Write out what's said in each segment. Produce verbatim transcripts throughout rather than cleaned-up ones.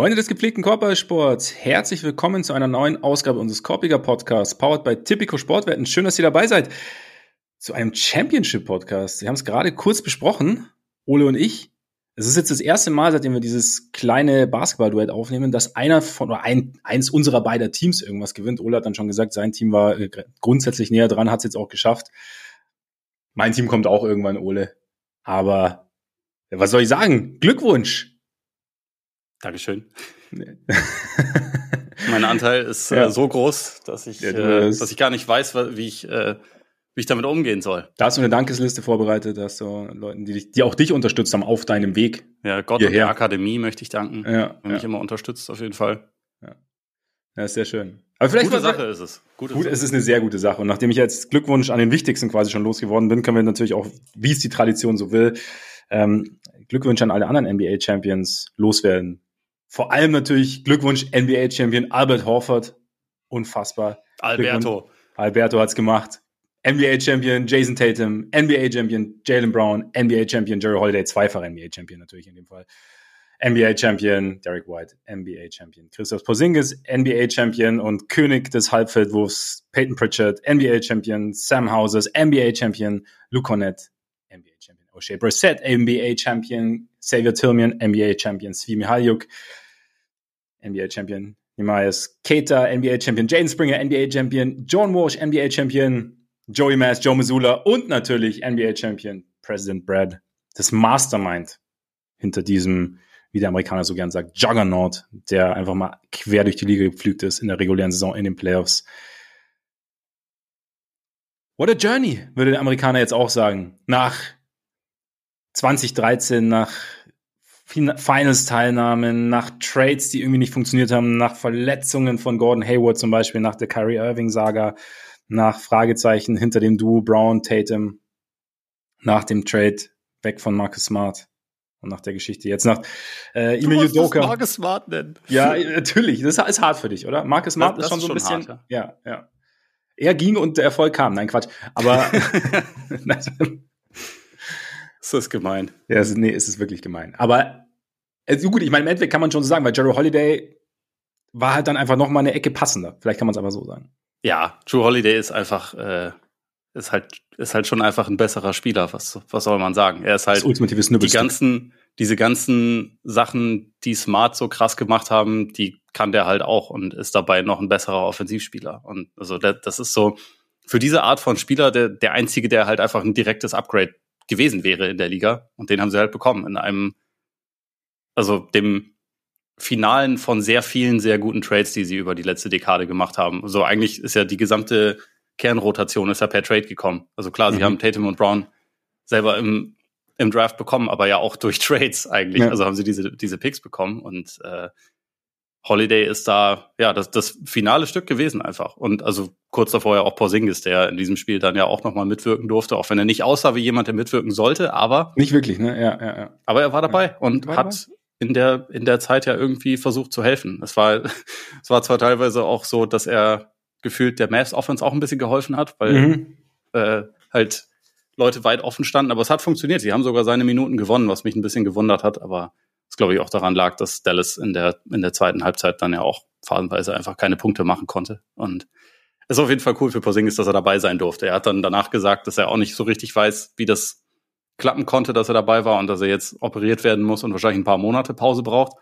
Freunde des gepflegten Korbballsports, herzlich willkommen zu einer neuen Ausgabe unseres Korbiger Podcasts, powered by Tipico Sportwetten. Schön, dass ihr dabei seid. Zu einem Championship-Podcast. Wir haben es gerade kurz besprochen, Ole und ich. Es ist jetzt das erste Mal, seitdem wir dieses kleine Basketball-Duett aufnehmen, dass einer von, oder ein, eins unserer beider Teams irgendwas gewinnt. Ole hat dann schon gesagt, sein Team war äh, grundsätzlich näher dran, hat es jetzt auch geschafft. Mein Team kommt auch irgendwann, Ole. Aber ja, was soll ich sagen? Glückwunsch! Dankeschön. Mein Anteil ist ja. äh, so groß, dass ich, ja, äh, dass ich gar nicht weiß, wie ich, äh, wie ich damit umgehen soll. Da hast du eine Dankesliste vorbereitet, dass du Leuten, die, dich, die auch dich unterstützt haben auf deinem Weg. Ja, Gott hierher. Und der Akademie möchte ich danken, ja, der mich ja. immer unterstützt, auf jeden Fall. Ja, ja ist sehr schön. Aber vielleicht gute mal, Sache ist es. Gute gut, Sache. Es ist eine sehr gute Sache. Und nachdem ich jetzt Glückwunsch an den Wichtigsten quasi schon losgeworden bin, können wir natürlich auch, wie es die Tradition so will, ähm, Glückwünsche an alle anderen N B A-Champions loswerden. Vor allem natürlich Glückwunsch N B A-Champion Albert Horford. Unfassbar. Alberto. Alberto hat's gemacht. N B A-Champion Jason Tatum, N B A-Champion Jaylen Brown, N B A-Champion Jerry Holiday, zweifacher N B A-Champion natürlich in dem Fall. N B A-Champion Derek White, N B A-Champion Christoph Porzingis, N B A-Champion und König des Halbfeldwurfs Peyton Pritchard, N B A-Champion Sam Hauses, N B A-Champion Luke Cornett, N B A-Champion O'Shea Brissett, N B A-Champion Xavier Tillman, N B A-Champion Svi Mykhailiuk, N B A-Champion Nehemias Keita, N B A-Champion Jaden Springer, N B A-Champion John Walsh, N B A-Champion Joey Mass, Joe Mazzulla und natürlich N B A-Champion President Brad, das Mastermind hinter diesem, wie der Amerikaner so gern sagt, Juggernaut, der einfach mal quer durch die Liga gepflügt ist in der regulären Saison, in den Playoffs. What a journey, würde der Amerikaner jetzt auch sagen. Nach zwanzig dreizehn, nach Finals-Teilnahmen, nach Trades, die irgendwie nicht funktioniert haben, nach Verletzungen von Gordon Hayward zum Beispiel, nach der Kyrie Irving-Saga, nach Fragezeichen hinter dem Duo Brown, Tatum, nach dem Trade weg von Marcus Smart und nach der Geschichte jetzt nach äh, Ime Udoka. Du Marcus Smart nennen. Ja, natürlich. Das ist hart für dich, oder? Marcus Smart das, das ist schon ist so ein bisschen. Hart, ja. ja, ja. Er ging und der Erfolg kam. Nein, Quatsch. Aber das ist gemein. Ja, es ist, nee, es ist wirklich gemein. Aber also gut, ich meine, im Endeffekt kann man schon so sagen, weil Jerry Holiday war halt dann einfach noch mal eine Ecke passender. Vielleicht kann man es aber so sagen. Ja, Drew Holiday ist einfach, äh, ist halt, ist halt schon einfach ein besserer Spieler. Was, was soll man sagen? Er ist halt das ultimative die ganzen, diese ganzen Sachen, die Smart so krass gemacht haben, die kann der halt auch und ist dabei noch ein besserer Offensivspieler. Und also das ist so für diese Art von Spieler der, der einzige, der halt einfach ein direktes Upgrade gewesen wäre in der Liga. Und den haben sie halt bekommen in einem, also dem Finalen von sehr vielen, sehr guten Trades, die sie über die letzte Dekade gemacht haben. So eigentlich ist ja die gesamte Kernrotation ist ja per Trade gekommen. Also klar, mhm. sie haben Tatum und Brown selber im, im Draft bekommen, aber ja auch durch Trades eigentlich. Ja. Also haben sie diese, diese Picks bekommen und äh, Holiday ist da, ja, das, das finale Stück gewesen einfach. Und also kurz davor ja auch Porzingis, der in diesem Spiel dann ja auch nochmal mitwirken durfte, auch wenn er nicht aussah wie jemand, der mitwirken sollte, aber... Nicht wirklich, ne? Ja, ja, ja. Aber er war dabei ja. und war hat dabei? in der in der Zeit ja irgendwie versucht zu helfen. Es war, es war zwar teilweise auch so, dass er gefühlt der Mavs Offense auch ein bisschen geholfen hat, weil mhm. äh, halt Leute weit offen standen, aber es hat funktioniert. Sie haben sogar seine Minuten gewonnen, was mich ein bisschen gewundert hat, aber es glaube ich auch daran lag, dass Dallas in der in der zweiten Halbzeit dann ja auch phasenweise einfach keine Punkte machen konnte. Und es ist auf jeden Fall cool für Porzingis, dass er dabei sein durfte. Er hat dann danach gesagt, dass er auch nicht so richtig weiß, wie das klappen konnte, dass er dabei war und dass er jetzt operiert werden muss und wahrscheinlich ein paar Monate Pause braucht.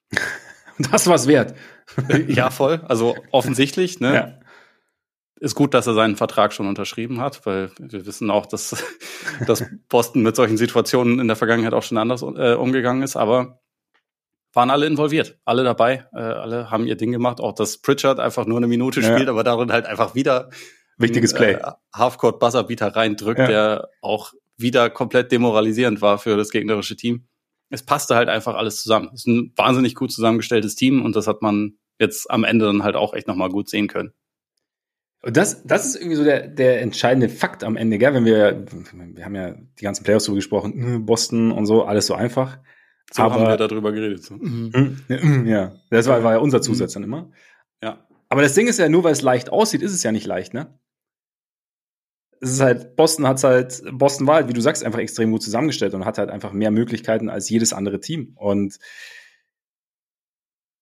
Das war's wert. Ja, voll. Also offensichtlich, ne? Ja. Ist gut, dass er seinen Vertrag schon unterschrieben hat, weil wir wissen auch, dass, dass Boston mit solchen Situationen in der Vergangenheit auch schon anders äh, umgegangen ist, aber waren alle involviert, alle dabei, äh, alle haben ihr Ding gemacht, auch dass Pritchard einfach nur eine Minute ja. spielt, aber darin halt einfach wieder wichtiges Play. Äh, Halfcourt-Buzzerbeater reindrückt, ja. der auch wieder komplett demoralisierend war für das gegnerische Team. Es passte halt einfach alles zusammen. Es ist ein wahnsinnig gut zusammengestelltes Team und das hat man jetzt am Ende dann halt auch echt nochmal gut sehen können. Und das, das ist irgendwie so der, der entscheidende Fakt am Ende, gell? Wenn wir, wir haben ja die ganzen Playoffs so gesprochen, Boston und so, alles so einfach. So aber, haben wir darüber geredet. So. Ja, das war, war ja unser Zusatz dann immer. Ja. Aber das Ding ist ja, nur weil es leicht aussieht, ist es ja nicht leicht, ne? Es ist halt, Boston hat's halt, Boston war halt, wie du sagst, einfach extrem gut zusammengestellt und hat halt einfach mehr Möglichkeiten als jedes andere Team. Und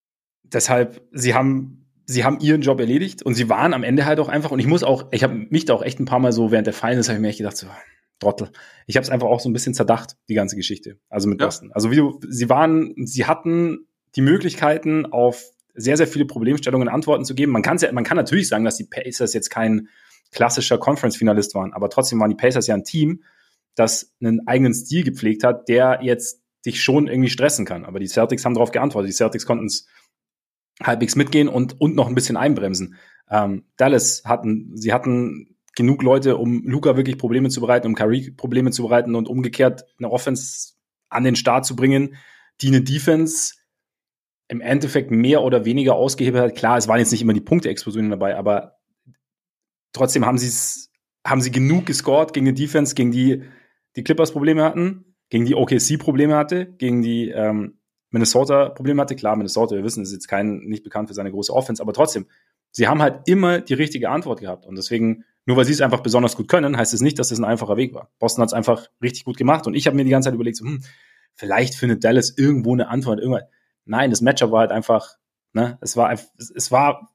deshalb, sie haben, sie haben ihren Job erledigt und sie waren am Ende halt auch einfach, und ich muss auch, ich habe mich da auch echt ein paar Mal so während der Finals, habe ich mir echt gedacht, so, Trottel. Ich habe es einfach auch so ein bisschen zerdacht, die ganze Geschichte. Also mit ja. Boston. Also wie du, sie waren, sie hatten die Möglichkeiten, auf sehr, sehr viele Problemstellungen Antworten zu geben. Man kann ja, man kann natürlich sagen, dass die Pacers jetzt kein klassischer Conference-Finalist waren, aber trotzdem waren die Pacers ja ein Team, das einen eigenen Stil gepflegt hat, der jetzt dich schon irgendwie stressen kann. Aber die Celtics haben darauf geantwortet. Die Celtics konnten es halbwegs mitgehen und, und noch ein bisschen einbremsen. Ähm, Dallas hatten, sie hatten genug Leute, um Luka wirklich Probleme zu bereiten, um Kyrie Probleme zu bereiten und umgekehrt eine Offense an den Start zu bringen, die eine Defense im Endeffekt mehr oder weniger ausgehebelt hat. Klar, es waren jetzt nicht immer die Punkte-Explosionen dabei, aber trotzdem haben sie es, haben sie genug gescored gegen eine Defense, gegen die die Clippers Probleme hatten, gegen die O K C Probleme hatte, gegen die ähm, Minnesota Probleme hatte. Klar, Minnesota, wir wissen, ist jetzt kein, nicht bekannt für seine große Offense, aber trotzdem, sie haben halt immer die richtige Antwort gehabt. Und deswegen, nur weil sie es einfach besonders gut können, heißt es nicht, dass es ein einfacher Weg war. Boston hat es einfach richtig gut gemacht. Und ich habe mir die ganze Zeit überlegt, so, hm, vielleicht findet Dallas irgendwo eine Antwort. Irgendwann. Nein, das Matchup war halt einfach, ne, es war, es war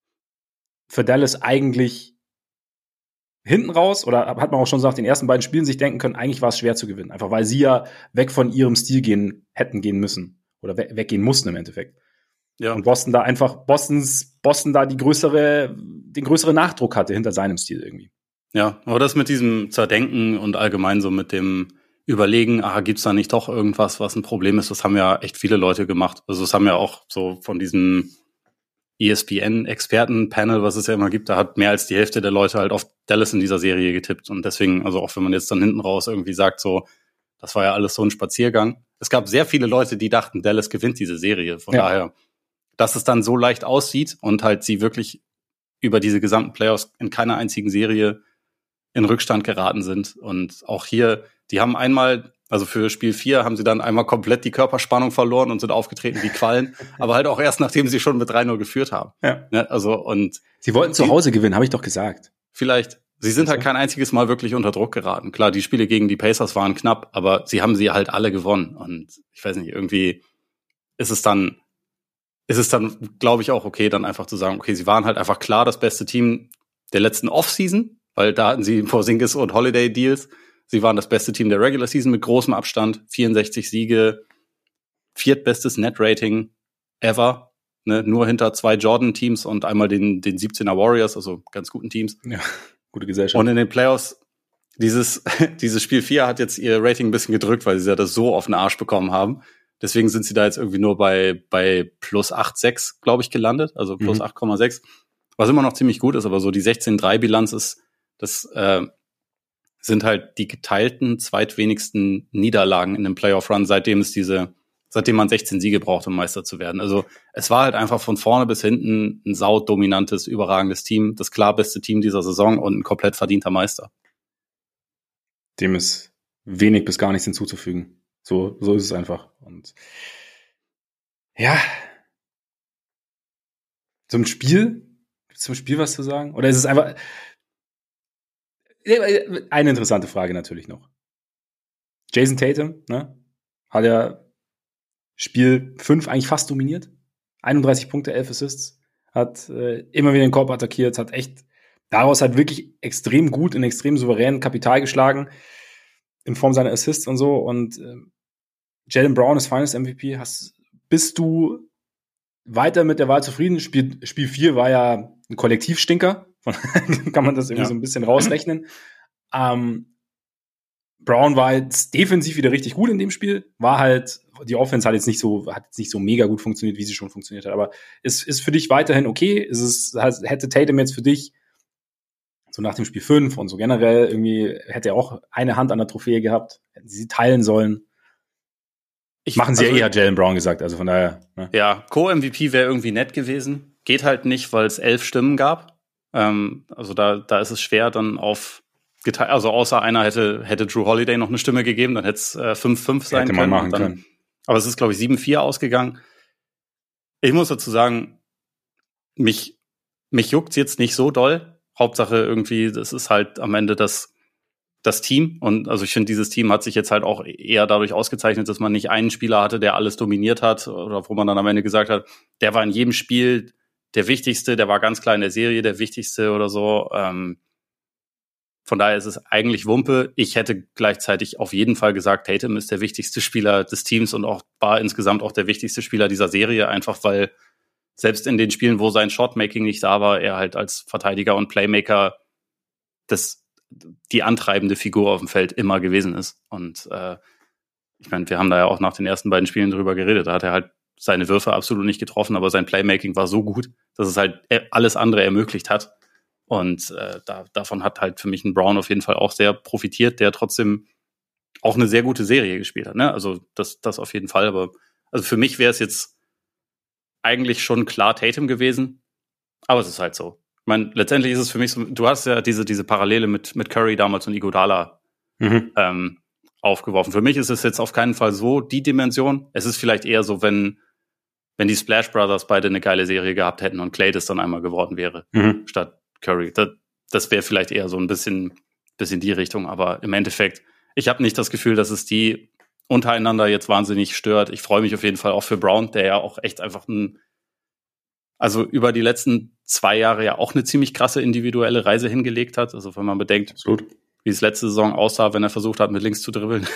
für Dallas eigentlich hinten raus, oder hat man auch schon gesagt, in den ersten beiden Spielen sich denken können, eigentlich war es schwer zu gewinnen. Einfach weil sie ja weg von ihrem Stil gehen, hätten gehen müssen. Oder we- weggehen mussten im Endeffekt. Ja. Und Boston da einfach, Bostons, Boston da die größere, den größeren Nachdruck hatte hinter seinem Stil irgendwie. Ja, aber das mit diesem Zerdenken und allgemein so mit dem Überlegen, ah, gibt's da nicht doch irgendwas, was ein Problem ist, das haben ja echt viele Leute gemacht. Also das haben ja auch so von diesem E S P N-Experten-Panel, was es ja immer gibt, da hat mehr als die Hälfte der Leute halt auf Dallas in dieser Serie getippt. Und deswegen, also auch wenn man jetzt dann hinten raus irgendwie sagt, so, das war ja alles so ein Spaziergang. Es gab sehr viele Leute, die dachten, Dallas gewinnt diese Serie. Von ja. daher, dass es dann so leicht aussieht und halt sie wirklich über diese gesamten Playoffs in keiner einzigen Serie in Rückstand geraten sind. Und auch hier, die haben einmal, also für Spiel vier haben sie dann einmal komplett die Körperspannung verloren und sind aufgetreten wie Quallen, aber halt auch erst, nachdem sie schon mit drei null geführt haben. Ja. Ne, also, und sie wollten zu Hause gewinnen, habe ich doch gesagt. Vielleicht. Sie sind halt kein einziges Mal wirklich unter Druck geraten. Klar, die Spiele gegen die Pacers waren knapp, aber sie haben sie halt alle gewonnen. Und ich weiß nicht, irgendwie ist es dann, ist es dann, glaube ich, auch okay, dann einfach zu sagen, okay, sie waren halt einfach klar das beste Team der letzten Offseason, weil da hatten sie Porzingis und Holiday Deals. Sie waren das beste Team der Regular Season mit großem Abstand, vierundsechzig Siege, viertbestes Net-Rating ever, ne? Nur hinter zwei Jordan-Teams und einmal den, den siebzehner Warriors, also ganz guten Teams. Ja, gute Gesellschaft. Und in den Playoffs, dieses, dieses Spiel vier hat jetzt ihr Rating ein bisschen gedrückt, weil sie ja das so auf den Arsch bekommen haben. Deswegen sind sie da jetzt irgendwie nur bei, bei plus acht Komma sechs, glaube ich, gelandet, also plus mhm. acht Komma sechs, was immer noch ziemlich gut ist, aber so die sechzehn drei Bilanz ist, das äh, sind halt die geteilten zweitwenigsten Niederlagen in dem Playoff-Run, seitdem es diese, seitdem man sechzehn Siege braucht, um Meister zu werden. Also es war halt einfach von vorne bis hinten ein saudominantes, überragendes Team, das klar beste Team dieser Saison und ein komplett verdienter Meister. Dem ist wenig bis gar nichts hinzuzufügen. So, so ist es einfach. Und ja, zum Spiel, gibt's zum Spiel was zu sagen? Oder ist es einfach eine interessante Frage natürlich noch. Jason Tatum, ne, hat ja Spiel fünf eigentlich fast dominiert. einunddreißig Punkte, elf Assists, hat äh, immer wieder den Korb attackiert, hat echt daraus halt wirklich extrem gut und extrem souverän Kapital geschlagen in Form seiner Assists und so. Und äh, Jaylen Brown ist Finals M V P. Hast, bist du weiter mit der Wahl zufrieden? Spiel, Spiel vier war ja ein Kollektivstinker. Kann man das irgendwie ja. so ein bisschen rausrechnen. Ähm, Brown war jetzt defensiv wieder richtig gut in dem Spiel. War halt, die Offense hat jetzt nicht so, hat jetzt nicht so mega gut funktioniert, wie sie schon funktioniert hat. Aber ist, ist für dich weiterhin okay? Ist es, hätte Tatum jetzt für dich so nach dem Spiel fünf und so generell irgendwie, hätte er auch eine Hand an der Trophäe gehabt? Hätten sie sie teilen sollen? Ich, Machen sie also, ja eher Jaylen Brown gesagt, also von daher. Ne? Ja, Co-M V P wäre irgendwie nett gewesen. Geht halt nicht, weil es elf Stimmen gab. Ähm, also da, da ist es schwer dann auf geteilt, also außer einer hätte, hätte Drew Holiday noch eine Stimme gegeben, dann hätte es äh, fünf fünf sein hätte können. Man machen dann, können. Aber es ist, glaube ich, sieben vier ausgegangen. Ich muss dazu sagen, mich, mich juckt's jetzt nicht so doll. Hauptsache irgendwie, das ist halt am Ende das, das Team. Und also ich finde, dieses Team hat sich jetzt halt auch eher dadurch ausgezeichnet, dass man nicht einen Spieler hatte, der alles dominiert hat oder wo man dann am Ende gesagt hat, der war in jedem Spiel der Wichtigste, der war ganz klar in der Serie der Wichtigste oder so. Ähm, von daher ist es eigentlich Wumpe. Ich hätte gleichzeitig auf jeden Fall gesagt, Tatum ist der wichtigste Spieler des Teams und auch war insgesamt auch der wichtigste Spieler dieser Serie, einfach weil selbst in den Spielen, wo sein Shotmaking nicht da war, er halt als Verteidiger und Playmaker das die antreibende Figur auf dem Feld immer gewesen ist. Und äh, ich meine, wir haben da ja auch nach den ersten beiden Spielen drüber geredet. Da hat er halt seine Würfe absolut nicht getroffen, aber sein Playmaking war so gut, dass es halt alles andere ermöglicht hat. Und äh, da, davon hat halt für mich ein Brown auf jeden Fall auch sehr profitiert, der trotzdem auch eine sehr gute Serie gespielt hat. Ne? Also das, das auf jeden Fall. Aber also für mich wäre es jetzt eigentlich schon klar Tatum gewesen. Aber es ist halt so. Ich meine, letztendlich ist es für mich so, du hast ja diese, diese Parallele mit, mit Curry damals und Iguodala mhm. ähm, aufgeworfen. Für mich ist es jetzt auf keinen Fall so die Dimension. Es ist vielleicht eher so, wenn, wenn die Splash Brothers beide eine geile Serie gehabt hätten und Klay das dann einmal geworden wäre, mhm. statt Curry. Das, das wäre vielleicht eher so ein bisschen, bisschen die Richtung. Aber im Endeffekt, ich habe nicht das Gefühl, dass es die untereinander jetzt wahnsinnig stört. Ich freue mich auf jeden Fall auch für Brown, der ja auch echt einfach ein also über die letzten zwei Jahre ja auch eine ziemlich krasse individuelle Reise hingelegt hat. Also wenn man bedenkt, Absolut. wie es letzte Saison aussah, wenn er versucht hat, mit links zu dribbeln,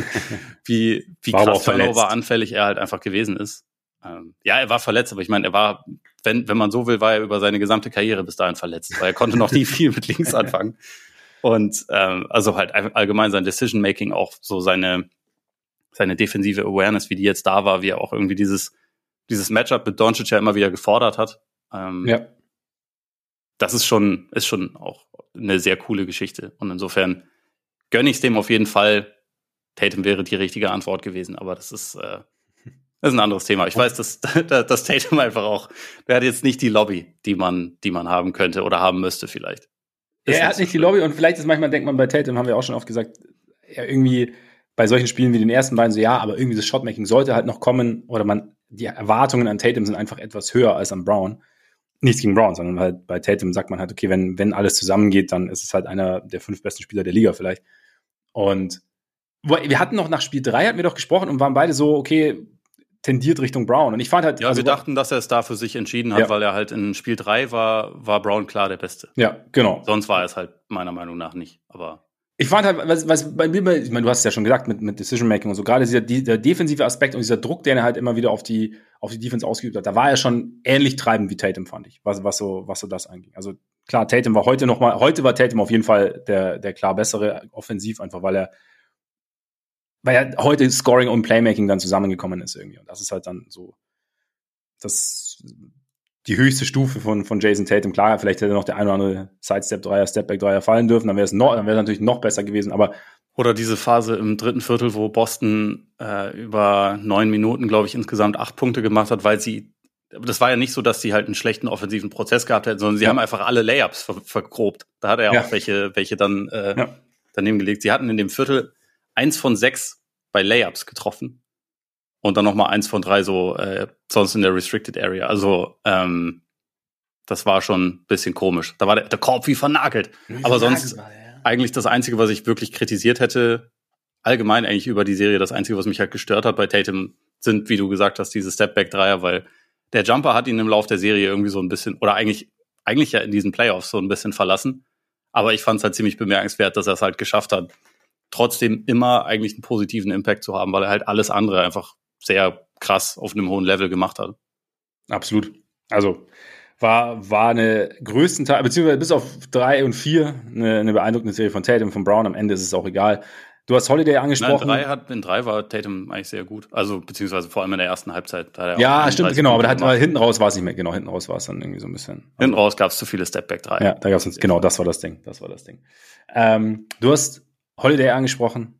wie, wie krass Turnover anfällig er halt einfach gewesen ist. Ähm, ja, er war verletzt, aber ich meine, er war, wenn, wenn man so will, war er über seine gesamte Karriere bis dahin verletzt, weil er konnte noch nie viel mit links anfangen. Und ähm, also halt allgemein sein Decision-Making, auch so seine, seine defensive Awareness, wie die jetzt da war, wie er auch irgendwie dieses dieses Matchup mit Doncic ja immer wieder gefordert hat. Ähm, ja. Das ist schon, ist schon auch eine sehr coole Geschichte. Und insofern gönne ich es dem auf jeden Fall. Tatum wäre die richtige Antwort gewesen, aber das ist, äh, das ist ein anderes Thema. Ich weiß, dass, dass Tatum einfach auch, der hat jetzt nicht die Lobby, die man, die man haben könnte oder haben müsste vielleicht. Ja, er hat nicht so die Lobby und vielleicht ist manchmal, denkt man bei Tatum, haben wir auch schon oft gesagt, er irgendwie bei solchen Spielen wie den ersten beiden so, ja, aber irgendwie das Shotmaking sollte halt noch kommen oder man, die Erwartungen an Tatum sind einfach etwas höher als an Brown. Nichts gegen Brown, sondern halt bei Tatum sagt man halt, okay, wenn, wenn alles zusammengeht, dann ist es halt einer der fünf besten Spieler der Liga vielleicht. Und wir hatten noch nach Spiel drei hatten wir doch gesprochen und waren beide so, okay, tendiert Richtung Brown. Und ich fand halt. Ja, also wir dachten, dass er es da für sich entschieden hat, ja. weil er halt in Spiel drei war, war Brown klar der Beste. Ja, genau. Sonst war er es halt meiner Meinung nach nicht, aber. Ich fand halt, was, was bei mir, ich meine, du hast es ja schon gesagt, mit, mit Decision-Making und so, gerade dieser, der defensive Aspekt und dieser Druck, den er halt immer wieder auf die, auf die Defense ausgeübt hat, da war er schon ähnlich treibend wie Tatum, fand ich, was, was so, was so das anging. Also, klar, Tatum war heute noch mal, heute war Tatum auf jeden Fall der, der klar bessere offensiv, einfach weil er, weil er heute Scoring und Playmaking dann zusammengekommen ist irgendwie. Und das ist halt dann so, das, die höchste Stufe von, von Jason Tatum. Klar, vielleicht hätte noch der ein oder andere Sidestep-Dreier, Stepback-Dreier fallen dürfen, dann wäre es noch, dann wäre es natürlich noch besser gewesen, aber. Oder diese Phase im dritten Viertel, wo Boston äh, über neun Minuten, glaube ich, insgesamt acht Punkte gemacht hat, weil sie, das war ja nicht so, dass sie halt einen schlechten offensiven Prozess gehabt hätten, sondern sie ja. haben einfach alle Layups ver- vergrobt. Da hat er ja, ja auch welche, welche dann äh, ja. daneben gelegt. Sie hatten in dem Viertel eins von sechs bei Layups getroffen. Und dann nochmal eins von drei so äh, sonst in der Restricted Area. Also ähm, das war schon ein bisschen komisch. Da war der, der Korb wie vernagelt. Wie Aber sonst war, ja. eigentlich das Einzige, was ich wirklich kritisiert hätte, allgemein eigentlich über die Serie, das Einzige, was mich halt gestört hat bei Tatum, sind, wie du gesagt hast, diese Stepback-Dreier, weil der Jumper hat ihn im Lauf der Serie irgendwie so ein bisschen, oder eigentlich eigentlich ja in diesen Playoffs so ein bisschen verlassen. Aber ich fand es halt ziemlich bemerkenswert, dass er es halt geschafft hat, trotzdem immer eigentlich einen positiven Impact zu haben, weil er halt alles andere einfach sehr krass auf einem hohen Level gemacht hat. Absolut. Also war, war eine größten Teil, beziehungsweise bis auf drei und vier eine, eine beeindruckende Serie von Tatum, von Brown. Am Ende ist es auch egal. Du hast Holiday angesprochen. Nein, in, drei hat, in drei war Tatum eigentlich sehr gut. Also beziehungsweise vor allem in der ersten Halbzeit. Da ja, stimmt, genau. Aber da hat, weil hinten raus war es nicht mehr. Genau, hinten raus war es dann irgendwie so ein bisschen. Also, hinten raus gab es zu viele Stepback-Dreier. Ja, da gab es, genau, das war das Ding. Das war das Ding. Ähm, du hast Holiday angesprochen.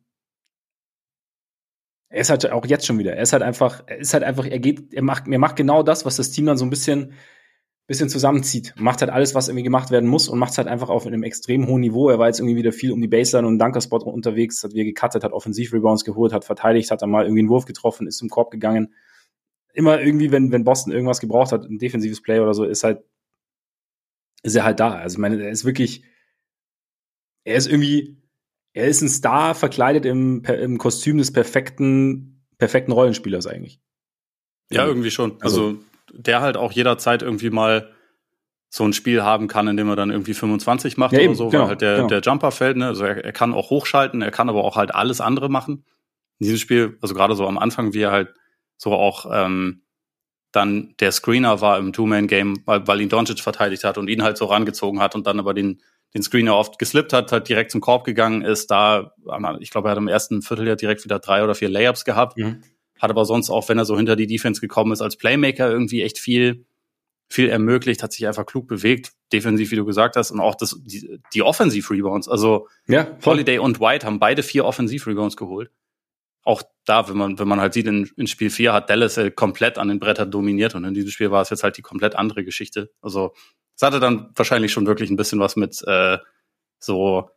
Er ist halt auch jetzt schon wieder. Er ist halt einfach, er ist halt einfach, er geht, er macht, er macht genau das, was das Team dann so ein bisschen, bisschen zusammenzieht. Macht halt alles, was irgendwie gemacht werden muss und macht es halt einfach auf einem extrem hohen Niveau. Er war jetzt irgendwie wieder viel um die Baseline und Dunkerspot unterwegs, hat wieder gecuttet, hat Offensiv-Rebounds geholt, hat verteidigt, hat dann mal irgendwie einen Wurf getroffen, ist zum Korb gegangen. Immer irgendwie, wenn, wenn Boston irgendwas gebraucht hat, ein defensives Play oder so, ist halt, ist er halt da. Also, ich meine, er ist wirklich, er ist irgendwie, er ist ein Star verkleidet im, im Kostüm des perfekten, perfekten Rollenspielers eigentlich. Ja, irgendwie schon. Also, also der halt auch jederzeit irgendwie mal so ein Spiel haben kann, in dem er dann irgendwie fünfundzwanzig macht ja, oder eben, so, genau, weil halt der, genau. der Jumper fällt. Ne? Also er, er kann auch hochschalten, er kann aber auch halt alles andere machen. In diesem Spiel, also gerade so am Anfang, wie er halt so auch ähm, dann der Screener war im Two-Man-Game, weil, weil ihn Doncic verteidigt hat und ihn halt so rangezogen hat und dann aber den den Screener oft geslippt hat, halt direkt zum Korb gegangen ist. Da, ich glaube, er hat im ersten Viertel ja direkt wieder drei oder vier Layups gehabt. Mhm. Hat aber sonst auch, wenn er so hinter die Defense gekommen ist, als Playmaker irgendwie echt viel, viel ermöglicht, hat sich einfach klug bewegt, defensiv, wie du gesagt hast, und auch das, die, die Offensive-Rebounds. Also ja, Holiday und White haben beide vier Offensive-Rebounds geholt. Auch da, wenn man, wenn man halt sieht, in, in Spiel vier hat Dallas ja komplett an den Brettern dominiert und in diesem Spiel war es jetzt halt die komplett andere Geschichte. Also es hatte dann wahrscheinlich schon wirklich ein bisschen was mit äh, so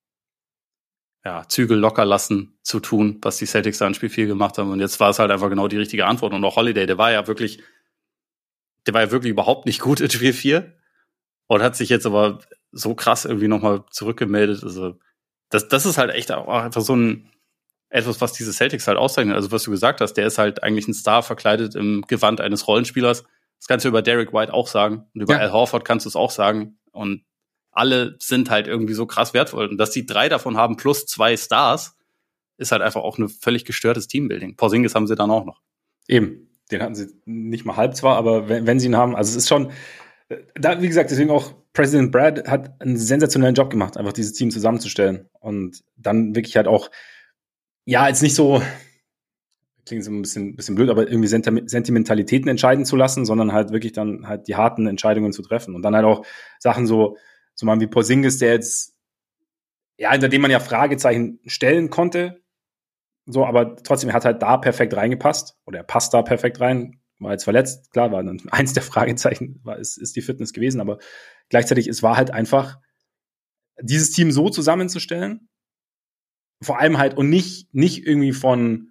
ja, Zügel locker lassen zu tun, was die Celtics da in Spiel vier gemacht haben. Und jetzt war es halt einfach genau die richtige Antwort. Und auch Holiday, der war ja wirklich, der war ja wirklich überhaupt nicht gut in Spiel vier und hat sich jetzt aber so krass irgendwie nochmal zurückgemeldet. Also das, das ist halt echt auch einfach so ein etwas, was diese Celtics halt auszeichnet. Also was du gesagt hast, der ist halt eigentlich ein Star verkleidet im Gewand eines Rollenspielers. Das kannst du über Derek White auch sagen. Und über ja. Al Horford kannst du es auch sagen. Und alle sind halt irgendwie so krass wertvoll. Und dass die drei davon haben plus zwei Stars, ist halt einfach auch ein völlig gestörtes Teambuilding. Porzingis haben sie dann auch noch. Eben. Den hatten sie nicht mal halb zwar, aber wenn, wenn sie ihn haben, also es ist schon, da, wie gesagt, deswegen auch President Brad hat einen sensationellen Job gemacht, einfach dieses Team zusammenzustellen. Und dann wirklich halt auch, ja, jetzt nicht so, klingt so ein bisschen, bisschen blöd, aber irgendwie Sentimentalitäten entscheiden zu lassen, sondern halt wirklich dann halt die harten Entscheidungen zu treffen. Und dann halt auch Sachen so, so mal wie Porzingis, der jetzt, ja, hinter dem man ja Fragezeichen stellen konnte, so, aber trotzdem, er hat halt da perfekt reingepasst, oder er passt da perfekt rein, war jetzt verletzt, klar, war dann eins der Fragezeichen, war, ist, ist die Fitness gewesen, aber gleichzeitig, es war halt einfach, dieses Team so zusammenzustellen, vor allem halt, und nicht, nicht irgendwie von,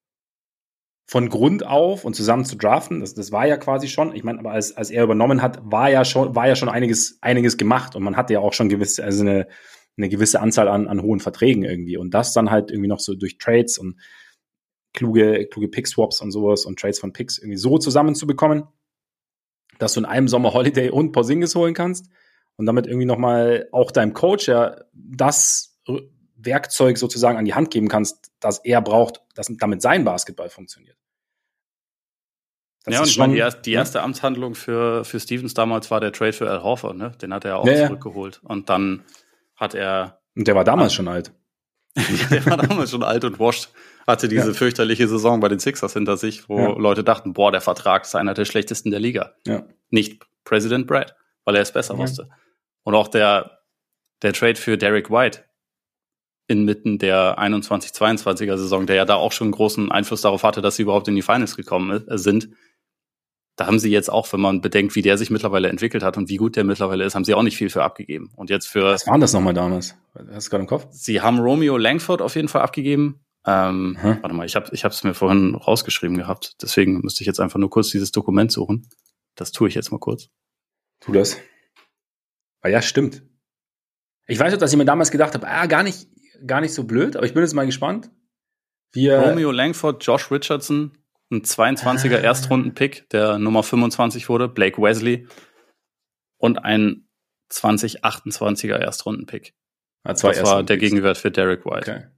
von Grund auf und zusammen zu draften, das, das war ja quasi schon, ich meine, aber als, als er übernommen hat, war ja schon, war ja schon einiges, einiges gemacht und man hatte ja auch schon gewisse, also eine, eine gewisse Anzahl an, an hohen Verträgen irgendwie und das dann halt irgendwie noch so durch Trades und kluge, kluge Pick-Swaps und sowas und Trades von Picks irgendwie so zusammenzubekommen, dass du in einem Sommer Holiday und Porzingis holen kannst und damit irgendwie nochmal auch deinem Coach ja das Werkzeug sozusagen an die Hand geben kannst, das er braucht, dass damit sein Basketball funktioniert. Das ja, und ich meine, die, erst, die erste ja. Amtshandlung für, für Stevens damals war der Trade für Al Horford, ne? Den hat er auch ja, zurückgeholt. Ja. Und dann hat er... Und der war damals schon alt. Der war damals schon alt und washed. Hatte diese ja. fürchterliche Saison bei den Sixers hinter sich, wo ja. Leute dachten, boah, der Vertrag ist einer der schlechtesten der Liga. Ja. Nicht President Brad, weil er es besser ja. wusste. Und auch der, der Trade für Derek White inmitten der einundzwanzig zweiundzwanziger Saison, der ja da auch schon einen großen Einfluss darauf hatte, dass sie überhaupt in die Finals gekommen sind. Da haben sie jetzt auch, wenn man bedenkt, wie der sich mittlerweile entwickelt hat und wie gut der mittlerweile ist, haben sie auch nicht viel für abgegeben. Und jetzt für... Was war das nochmal damals? Hast du gerade im Kopf? Sie haben Romeo Langford auf jeden Fall abgegeben. Ähm, hm. Warte mal, ich habe ich habe es mir vorhin rausgeschrieben gehabt. Deswegen müsste ich jetzt einfach nur kurz dieses Dokument suchen. Das tue ich jetzt mal kurz. Tu das. Ah ja, stimmt. Ich weiß auch, dass ich mir damals gedacht habe, ah, gar nicht, gar nicht so blöd, aber ich bin jetzt mal gespannt. Wir Romeo Langford, Josh Richardson, ein zweiundzwanziger ah. Erstrunden-Pick, der Nummer fünfundzwanzig wurde, Blake Wesley und ein zwanzig achtundzwanziger Erstrunden-Pick. Ah, zwei das war der Gegenwert für Derek White. Okay.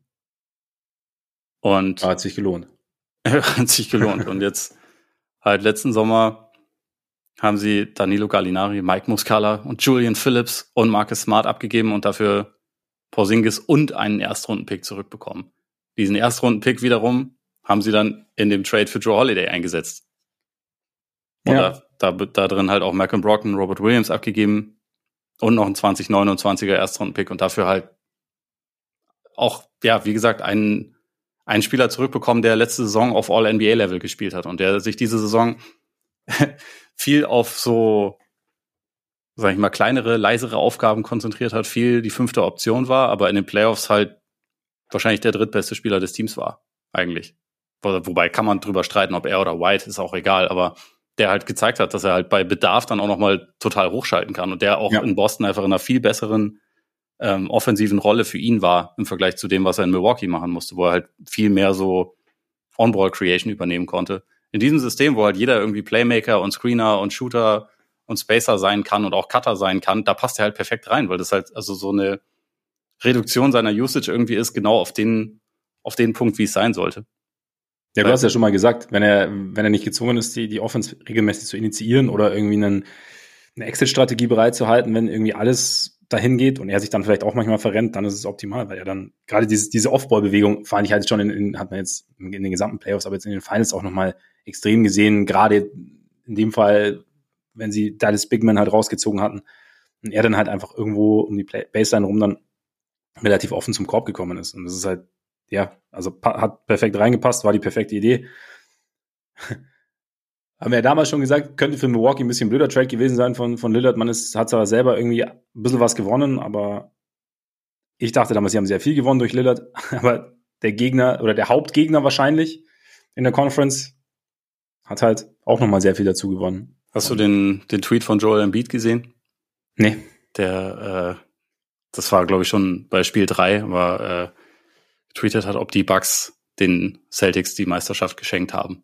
Und ah, hat sich gelohnt. hat sich gelohnt. Und jetzt halt letzten Sommer haben sie Danilo Gallinari, Mike Muscala und Julian Phillips und Marcus Smart abgegeben und dafür Porzingis und einen Erstrunden-Pick zurückbekommen. Diesen Erstrunden-Pick wiederum haben sie dann in dem Trade für Joe Holiday eingesetzt. Und ja. da, da, da drin halt auch Malcolm Brogdon, Robert Williams abgegeben und noch einen zwanzig neunundzwanziger Erstrunden-Pick und dafür halt auch, ja, wie gesagt, einen, einen Spieler zurückbekommen, der letzte Saison auf All-N B A-Level gespielt hat und der sich diese Saison viel auf so, sag ich mal, kleinere, leisere Aufgaben konzentriert hat, viel die fünfte Option war, aber in den Playoffs halt wahrscheinlich der drittbeste Spieler des Teams war, eigentlich. Wobei kann man drüber streiten, ob er oder White, ist auch egal, aber der halt gezeigt hat, dass er halt bei Bedarf dann auch nochmal total hochschalten kann und der auch ja. in Boston einfach in einer viel besseren ähm, offensiven Rolle für ihn war im Vergleich zu dem, was er in Milwaukee machen musste, wo er halt viel mehr so On-Ball-Creation übernehmen konnte. In diesem System, wo halt jeder irgendwie Playmaker und Screener und Shooter und Spacer sein kann und auch Cutter sein kann, da passt er halt perfekt rein, weil das halt also so eine Reduktion seiner Usage irgendwie ist, genau auf den, auf den Punkt, wie es sein sollte. Ja, du hast ja schon mal gesagt, wenn er, wenn er nicht gezwungen ist, die, die Offense regelmäßig zu initiieren oder irgendwie einen, eine Exit-Strategie bereitzuhalten, wenn irgendwie alles dahin geht und er sich dann vielleicht auch manchmal verrennt, dann ist es optimal, weil er dann gerade diese, diese Off-Ball-Bewegung fand ich halt schon in, in, hat man jetzt in den gesamten Playoffs, aber jetzt in den Finals auch nochmal extrem gesehen, gerade in dem Fall, wenn sie Dallas Bigman halt rausgezogen hatten und er dann halt einfach irgendwo um die Play- Baseline rum dann relativ offen zum Korb gekommen ist. Und das ist halt, ja, also pa- hat perfekt reingepasst, war die perfekte Idee. Haben wir ja damals schon gesagt, könnte für Milwaukee ein bisschen blöder Trade gewesen sein von, von Lillard. Man ist, hat zwar selber irgendwie ein bisschen was gewonnen, aber ich dachte damals, sie haben sehr viel gewonnen durch Lillard. Aber der Gegner oder der Hauptgegner wahrscheinlich in der Conference hat halt auch nochmal sehr viel dazu gewonnen. Hast du den, den Tweet von Joel Embiid gesehen? Nee. Der, äh, das war, glaube ich, schon bei Spiel drei, aber äh, getweetet hat, ob die Bucks den Celtics die Meisterschaft geschenkt haben.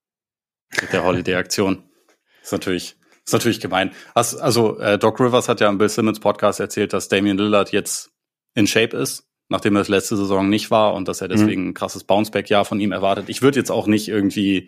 Mit der Holiday-Aktion. Ist natürlich, ist natürlich gemein. Hast, also, äh, Doc Rivers hat ja im Bill Simmons Podcast erzählt, dass Damian Lillard jetzt in Shape ist, nachdem er das letzte Saison nicht war und dass er deswegen mhm. ein krasses Bounceback-Jahr von ihm erwartet. Ich würde jetzt auch nicht irgendwie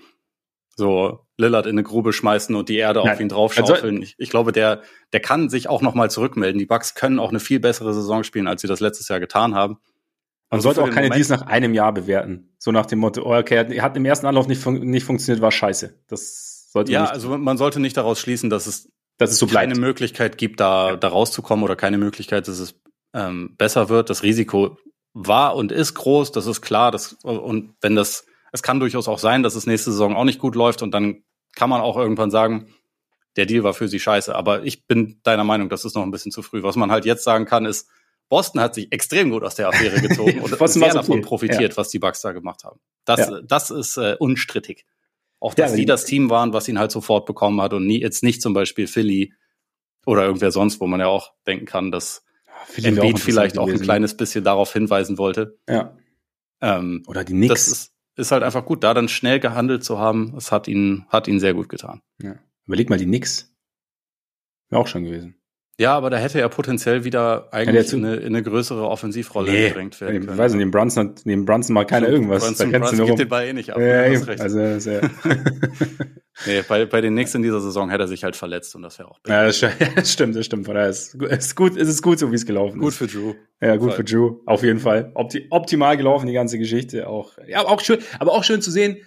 so Lillard in eine Grube schmeißen und die Erde Nein. auf ihn draufschaufeln. Also, ich, ich glaube, der, der kann sich auch nochmal zurückmelden. Die Bucks können auch eine viel bessere Saison spielen, als sie das letztes Jahr getan haben. Man sollte auch keine Deals nach einem Jahr bewerten. So nach dem Motto, oh, okay, er hat im ersten Anlauf nicht, fun- nicht funktioniert, war scheiße. Das sollte Ja, nicht also man sollte nicht daraus schließen, dass es, dass es so keine bleibt. Möglichkeit gibt, da, da rauszukommen oder keine Möglichkeit, dass es ähm, besser wird. Das Risiko war und ist groß, das ist klar. Das, und wenn das, es kann durchaus auch sein, dass es nächste Saison auch nicht gut läuft und dann kann man auch irgendwann sagen, der Deal war für sie scheiße. Aber ich bin deiner Meinung, das ist noch ein bisschen zu früh. Was man halt jetzt sagen kann, ist, Boston hat sich extrem gut aus der Affäre gezogen und sehr davon profitiert, ja. was die Bucks da gemacht haben. Das, ja. das ist äh, unstrittig. Auch, dass ja, die das Team waren, was ihn halt sofort bekommen hat und nie, jetzt nicht zum Beispiel Philly oder irgendwer sonst, wo man ja auch denken kann, dass ja, Embiid vielleicht auch ein kleines bisschen darauf hinweisen wollte. Ja. Ähm, oder die Knicks. Das ist, ist halt einfach gut, da dann schnell gehandelt zu haben. Das hat ihn, hat ihn sehr gut getan. Ja. Überleg mal, die Knicks. Wäre auch schon gewesen. Ja, aber da hätte er potenziell wieder eigentlich ja, in, eine, in eine größere Offensivrolle nee, gedrängt werden können. Ich weiß nicht, neben Brunson, neben Brunson mal keiner irgendwas. Brunson, da Brunson gibt den Ball eh nicht ab. Ja, ja, also, sehr. nee, bei, bei den Knicks in dieser Saison hätte er sich halt verletzt und das wäre auch ja, das stimmt, das stimmt. Von daher ist es gut, ist es gut, so wie es gelaufen gut ist. Gut für Drew. Ja, gut für Drew, auf jeden Fall. Opti- optimal gelaufen, die ganze Geschichte. Auch, ja, auch schön, aber auch schön zu sehen,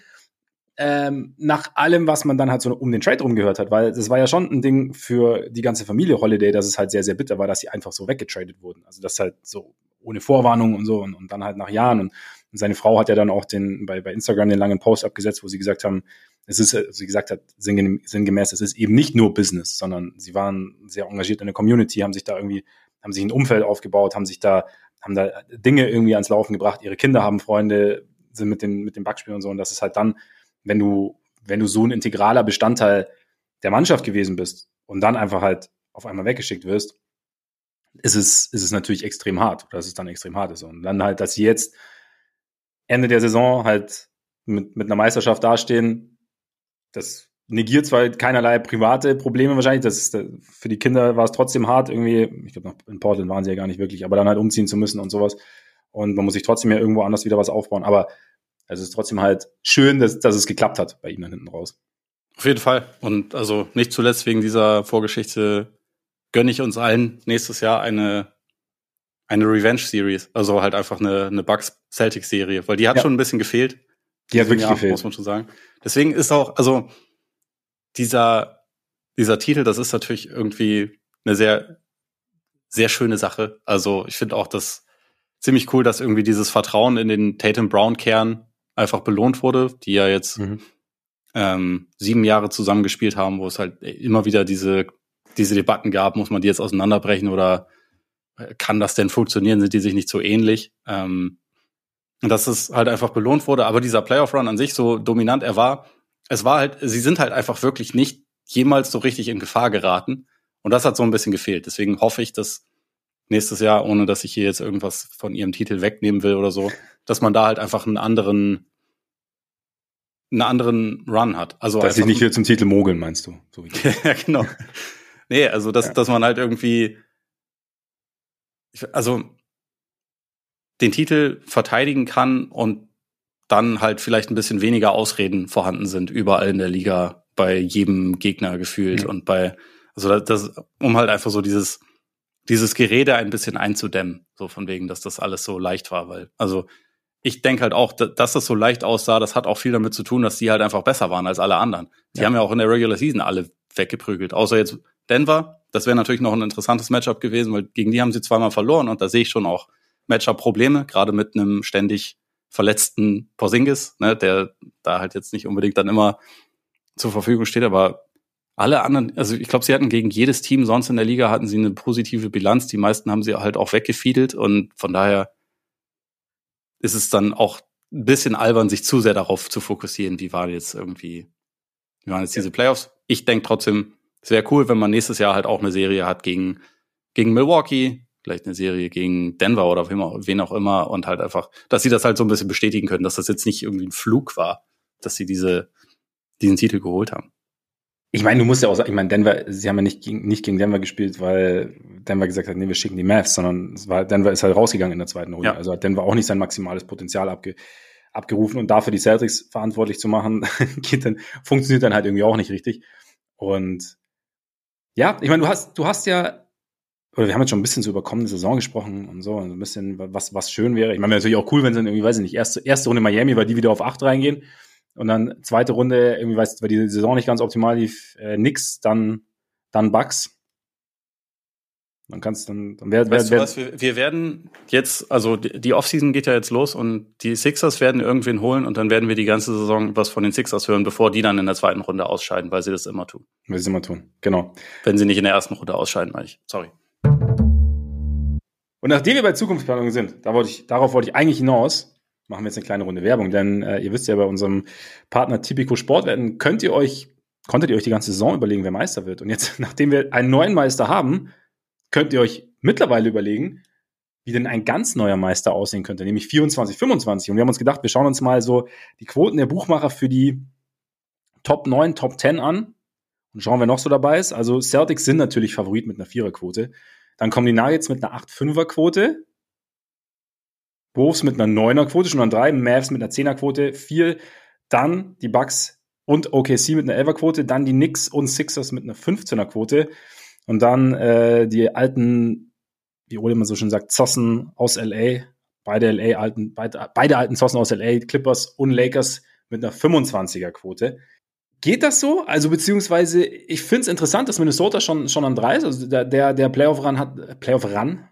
Ähm, nach allem, was man dann halt so um den Trade rumgehört hat, weil das war ja schon ein Ding für die ganze Familie Holiday, dass es halt sehr, sehr bitter war, dass sie einfach so weggetradet wurden. Also das halt so ohne Vorwarnung und so und, und dann halt nach Jahren. Und, und seine Frau hat ja dann auch den bei, bei Instagram den langen Post abgesetzt, wo sie gesagt haben, es ist, sie gesagt hat, sinnge- sinngemäß, es ist eben nicht nur Business, sondern sie waren sehr engagiert in der Community, haben sich da irgendwie, haben sich ein Umfeld aufgebaut, haben sich da, haben da Dinge irgendwie ans Laufen gebracht. Ihre Kinder haben Freunde, sind mit den, mit den Backspielen und so. Und das ist halt dann, wenn du, wenn du so ein integraler Bestandteil der Mannschaft gewesen bist und dann einfach halt auf einmal weggeschickt wirst, ist es, ist es natürlich extrem hart, dass es dann extrem hart ist. Und dann halt, dass sie jetzt Ende der Saison halt mit, mit einer Meisterschaft dastehen, das negiert zwar keinerlei private Probleme wahrscheinlich, das ist, für die Kinder war es trotzdem hart irgendwie, ich glaube, in Portland waren sie ja gar nicht wirklich, aber dann halt umziehen zu müssen und sowas. Und man muss sich trotzdem ja irgendwo anders wieder was aufbauen, aber also es ist trotzdem halt schön, dass, dass es geklappt hat bei ihm dann hinten raus. Auf jeden Fall. Und also nicht zuletzt wegen dieser Vorgeschichte gönne ich uns allen nächstes Jahr eine, eine Revenge-Series. Also halt einfach eine, eine Bucks-Celtics-Serie, weil die hat ja. schon ein bisschen gefehlt. Die hat wirklich Jahr, gefehlt. Muss man schon sagen. Deswegen ist auch, also dieser, dieser Titel, das ist natürlich irgendwie eine sehr, sehr schöne Sache. Also ich finde auch das ziemlich cool, dass irgendwie dieses Vertrauen in den Tatum-Brown-Kern einfach belohnt wurde, die ja jetzt mhm. ähm, sieben Jahre zusammengespielt haben, wo es halt immer wieder diese, diese Debatten gab, muss man die jetzt auseinanderbrechen oder kann das denn funktionieren, sind die sich nicht so ähnlich? Ähm, und dass es halt einfach belohnt wurde, aber dieser Playoff-Run an sich, so dominant er war, es war halt, sie sind halt einfach wirklich nicht jemals so richtig in Gefahr geraten und das hat so ein bisschen gefehlt. Deswegen hoffe ich, dass nächstes Jahr, ohne dass ich hier jetzt irgendwas von ihrem Titel wegnehmen will oder so, dass man da halt einfach einen anderen einen anderen Run hat. Also dass sie nicht wieder zum Titel mogeln, meinst du? So wie ja, genau. Nee, also dass, ja. dass man halt irgendwie also den Titel verteidigen kann und dann halt vielleicht ein bisschen weniger Ausreden vorhanden sind, überall in der Liga, bei jedem Gegner gefühlt. Mhm. Und bei, also das, um halt einfach so dieses, dieses Gerede ein bisschen einzudämmen, so von wegen, dass das alles so leicht war, weil, also ich denke halt auch, dass das so leicht aussah, das hat auch viel damit zu tun, dass die halt einfach besser waren als alle anderen. Die ja. haben ja auch in der Regular Season alle weggeprügelt, außer jetzt Denver. Das wäre natürlich noch ein interessantes Matchup gewesen, weil gegen die haben sie zweimal verloren und da sehe ich schon auch Matchup-Probleme, gerade mit einem ständig verletzten Porzingis, ne, der da halt jetzt nicht unbedingt dann immer zur Verfügung steht, aber alle anderen, also ich glaube, sie hatten gegen jedes Team sonst in der Liga hatten sie eine positive Bilanz, die meisten haben sie halt auch weggefiedelt und von daher ist es dann auch ein bisschen albern, sich zu sehr darauf zu fokussieren, wie waren jetzt irgendwie, wie waren jetzt diese Playoffs. Ich denke trotzdem, es wäre cool, wenn man nächstes Jahr halt auch eine Serie hat gegen, gegen Milwaukee, vielleicht eine Serie gegen Denver oder wen auch immer und halt einfach, dass sie das halt so ein bisschen bestätigen können, dass das jetzt nicht irgendwie ein Flug war, dass sie diese, diesen Titel geholt haben. Ich meine, du musst ja auch sagen, ich meine, Denver, sie haben ja nicht gegen, nicht gegen Denver gespielt, weil Denver gesagt hat, nee, wir schicken die Mavs, sondern es war, Denver ist halt rausgegangen in der zweiten Runde. Ja. Also hat Denver auch nicht sein maximales Potenzial abge, abgerufen und dafür die Celtics verantwortlich zu machen, geht dann, funktioniert dann halt irgendwie auch nicht richtig. Und ja, ich meine, du hast, du hast ja, oder wir haben jetzt schon ein bisschen so über kommende Saison gesprochen und so, und ein bisschen, was, was schön wäre. Ich meine, wäre natürlich auch cool, wenn sie dann irgendwie, weiß ich nicht, erste, erste Runde Miami, weil die wieder auf acht reingehen. Und dann zweite Runde, irgendwie, weißt du, weil die Saison nicht ganz optimal lief, äh, nix, dann, dann Bucks. Dann kannst dann, dann werden, weißt du was, wir, wir werden jetzt, also die Offseason geht ja jetzt los und die Sixers werden irgendwen holen und dann werden wir die ganze Saison was von den Sixers hören, bevor die dann in der zweiten Runde ausscheiden, weil sie das immer tun. Weil sie es immer tun, genau. Wenn sie nicht in der ersten Runde ausscheiden, meine ich. Sorry. Und nachdem wir bei Zukunftsplanung sind, da wollte ich, darauf wollte ich eigentlich hinaus, machen wir jetzt eine kleine Runde Werbung, denn äh, ihr wisst ja, bei unserem Partner Tipico Sportwetten könnt ihr euch, konntet ihr euch die ganze Saison überlegen, wer Meister wird. Und jetzt, nachdem wir einen neuen Meister haben, könnt ihr euch mittlerweile überlegen, wie denn ein ganz neuer Meister aussehen könnte, nämlich vierundzwanzig fünfundzwanzig. Und wir haben uns gedacht, wir schauen uns mal so die Quoten der Buchmacher für die Top neun, Top zehn an und schauen, wer noch so dabei ist. Also Celtics sind natürlich Favorit mit einer Viererquote. Dann kommen die Nuggets mit einer acht Komma fünfer-Quote. Wolves mit einer Neuner-Quote, schon an drei, Mavs mit einer Zehner-Quote, vier, dann die Bucks und O K C mit einer Elfer-Quote, dann die Knicks und Sixers mit einer fünfzehner-Quote und dann äh, die alten, wie Ole immer so schön sagt, Zossen aus L A, beide L A alten, beide, beide alten Zossen aus L A, Clippers und Lakers mit einer fünfundzwanziger-Quote. Geht das so? Also beziehungsweise, ich finde es interessant, dass Minnesota schon schon an drei ist, also der der, der Playoff-Run hat Playoff-Run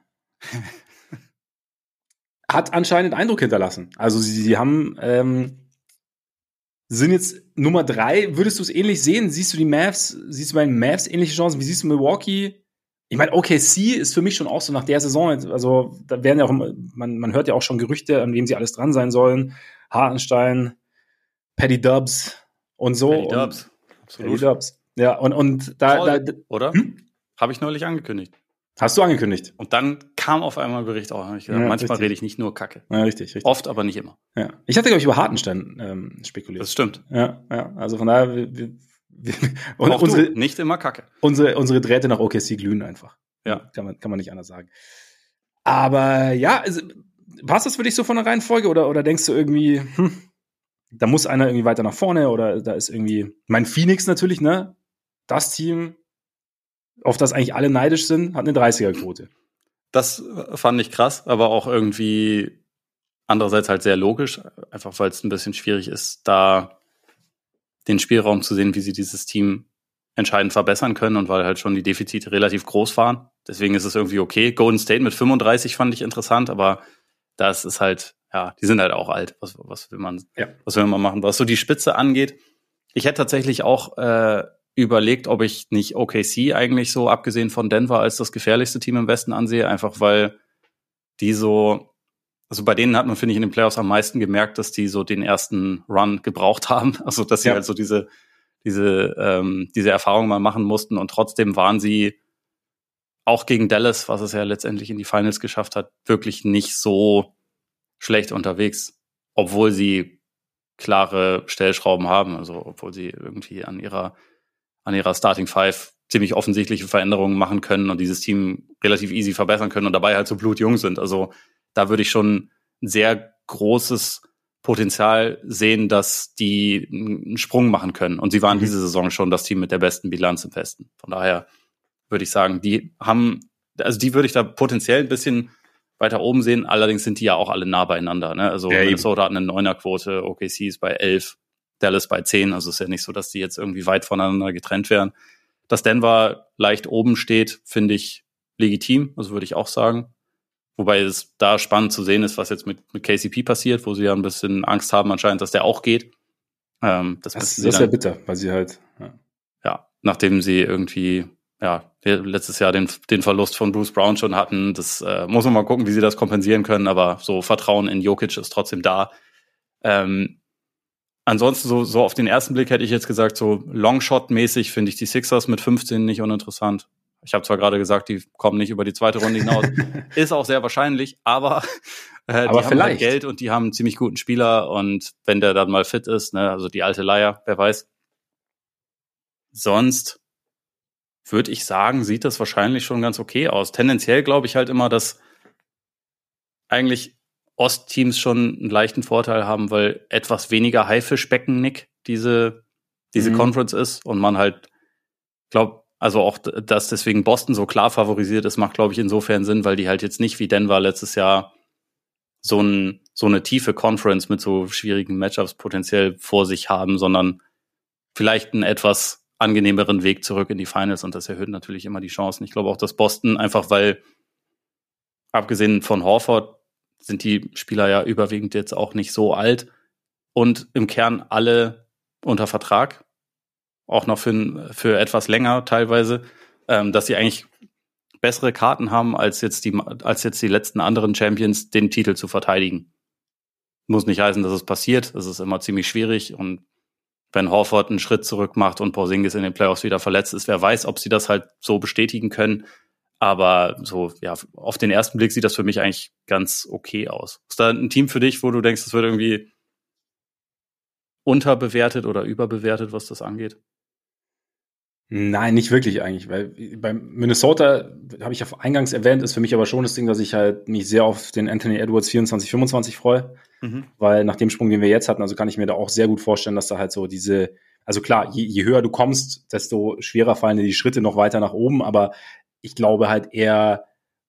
hat anscheinend Eindruck hinterlassen. Also sie, sie haben ähm, sind jetzt Nummer drei. Würdest du es ähnlich sehen? Siehst du die Mavs? Siehst du bei den Mavs ähnliche Chancen? Wie siehst du Milwaukee? Ich meine, O K C ist für mich schon auch so nach der Saison. Also da werden ja auch man man hört ja auch schon Gerüchte, an wem sie alles dran sein sollen. Hartenstein, Patty Dubs und so. Patty Dubs, absolut. Patty Dubs. Ja und und da, Voll, da oder? Hm? Habe ich neulich angekündigt. Hast du angekündigt? Und dann kam auf einmal ein Bericht auch. Ich gedacht, ja, manchmal richtig. Rede ich nicht nur Kacke. Ja, richtig, richtig. Oft, aber nicht immer. Ja. Ich hatte, glaube ich, über Hartenstein ähm, spekuliert. Das stimmt. Ja, ja. Also von daher, wir, wir, wir, und auch unsere, du, nicht immer Kacke. Unsere, unsere Drähte nach O K C glühen einfach. Ja. Kann man, kann man nicht anders sagen. Aber ja, also, war es das für dich so von der Reihenfolge oder, oder denkst du irgendwie, hm, da muss einer irgendwie weiter nach vorne oder da ist irgendwie, mein Phoenix natürlich, ne? Das Team, auf das eigentlich alle neidisch sind, hat eine dreißiger-Quote. Das fand ich krass, aber auch irgendwie andererseits halt sehr logisch, einfach weil es ein bisschen schwierig ist, da den Spielraum zu sehen, wie sie dieses Team entscheidend verbessern können und weil halt schon die Defizite relativ groß waren. Deswegen ist es irgendwie okay. Golden State mit fünfunddreißig fand ich interessant, aber das ist halt, ja, die sind halt auch alt. Was, was will man, ja. was will man machen? Was so die Spitze angeht, ich hätte tatsächlich auch äh, überlegt, ob ich nicht O K C eigentlich so, abgesehen von Denver, als das gefährlichste Team im Westen ansehe, einfach weil die so, also bei denen hat man, finde ich, in den Playoffs am meisten gemerkt, dass die so den ersten Run gebraucht haben, also dass sie ja. halt so diese, diese, ähm, diese Erfahrung mal machen mussten und trotzdem waren sie auch gegen Dallas, was es ja letztendlich in die Finals geschafft hat, wirklich nicht so schlecht unterwegs, obwohl sie klare Stellschrauben haben, also obwohl sie irgendwie an ihrer an ihrer Starting Five ziemlich offensichtliche Veränderungen machen können und dieses Team relativ easy verbessern können und dabei halt so blutjung sind. Also da würde ich schon ein sehr großes Potenzial sehen, dass die einen Sprung machen können. Und sie waren mhm. diese Saison schon das Team mit der besten Bilanz im Westen. Von daher würde ich sagen, die haben, also die würde ich da potenziell ein bisschen weiter oben sehen. Allerdings sind die ja auch alle nah beieinander. Ne? Also ja, Minnesota hat eine Neuner-Quote, O K C ist bei elf, Dallas bei zehn. Also ist ja nicht so, dass die jetzt irgendwie weit voneinander getrennt wären. Dass Denver leicht oben steht, finde ich legitim. Also würde ich auch sagen. Wobei es da spannend zu sehen ist, was jetzt mit, mit K C P passiert, wo sie ja ein bisschen Angst haben anscheinend, dass der auch geht. Ähm, das das, das ist ja bitter, weil sie halt... Ja, ja nachdem sie irgendwie ja letztes Jahr den, den Verlust von Bruce Brown schon hatten. Das äh, muss man mal gucken, wie sie das kompensieren können. Aber so Vertrauen in Jokic ist trotzdem da. Ähm, ansonsten so, so auf den ersten Blick hätte ich jetzt gesagt, so Longshot-mäßig finde ich die Sixers mit fünfzehn nicht uninteressant. Ich habe zwar gerade gesagt, die kommen nicht über die zweite Runde hinaus. Ist auch sehr wahrscheinlich, aber, äh, aber die vielleicht. haben halt Geld und die haben einen ziemlich guten Spieler und wenn der dann mal fit ist, ne, also die alte Leier, wer weiß. Sonst würde ich sagen, sieht das wahrscheinlich schon ganz okay aus. Tendenziell glaube ich halt immer, dass eigentlich Ostteams schon einen leichten Vorteil haben, weil etwas weniger Haifischbecken, Nick, diese, diese mhm. Conference ist und man halt, glaube also auch, dass deswegen Boston so klar favorisiert ist, macht, glaube ich, insofern Sinn, weil die halt jetzt nicht wie Denver letztes Jahr so, ein, so eine tiefe Conference mit so schwierigen Matchups potenziell vor sich haben, sondern vielleicht einen etwas angenehmeren Weg zurück in die Finals und das erhöht natürlich immer die Chancen. Ich glaube auch, dass Boston einfach, weil abgesehen von Horford sind die Spieler ja überwiegend jetzt auch nicht so alt und im Kern alle unter Vertrag. Auch noch für, für etwas länger teilweise, ähm, dass sie eigentlich bessere Karten haben, als jetzt die als jetzt die letzten anderen Champions, den Titel zu verteidigen. Muss nicht heißen, dass es passiert. Das ist immer ziemlich schwierig. Und wenn Horford einen Schritt zurück macht und Porzingis in den Playoffs wieder verletzt ist, wer weiß, ob sie das halt so bestätigen können. Aber so, ja, auf den ersten Blick sieht das für mich eigentlich ganz okay aus. Ist da ein Team für dich, wo du denkst, es wird irgendwie unterbewertet oder überbewertet, was das angeht? Nein, nicht wirklich eigentlich, weil beim Minnesota, habe ich ja eingangs erwähnt, ist für mich aber schon das Ding, dass ich halt mich sehr auf den Anthony Edwards vierundzwanzig fünfundzwanzig freue, mhm. weil nach dem Sprung, den wir jetzt hatten, also kann ich mir da auch sehr gut vorstellen, dass da halt so diese, also klar, je, je höher du kommst, desto schwerer fallen dir die Schritte noch weiter nach oben, aber ich glaube halt, er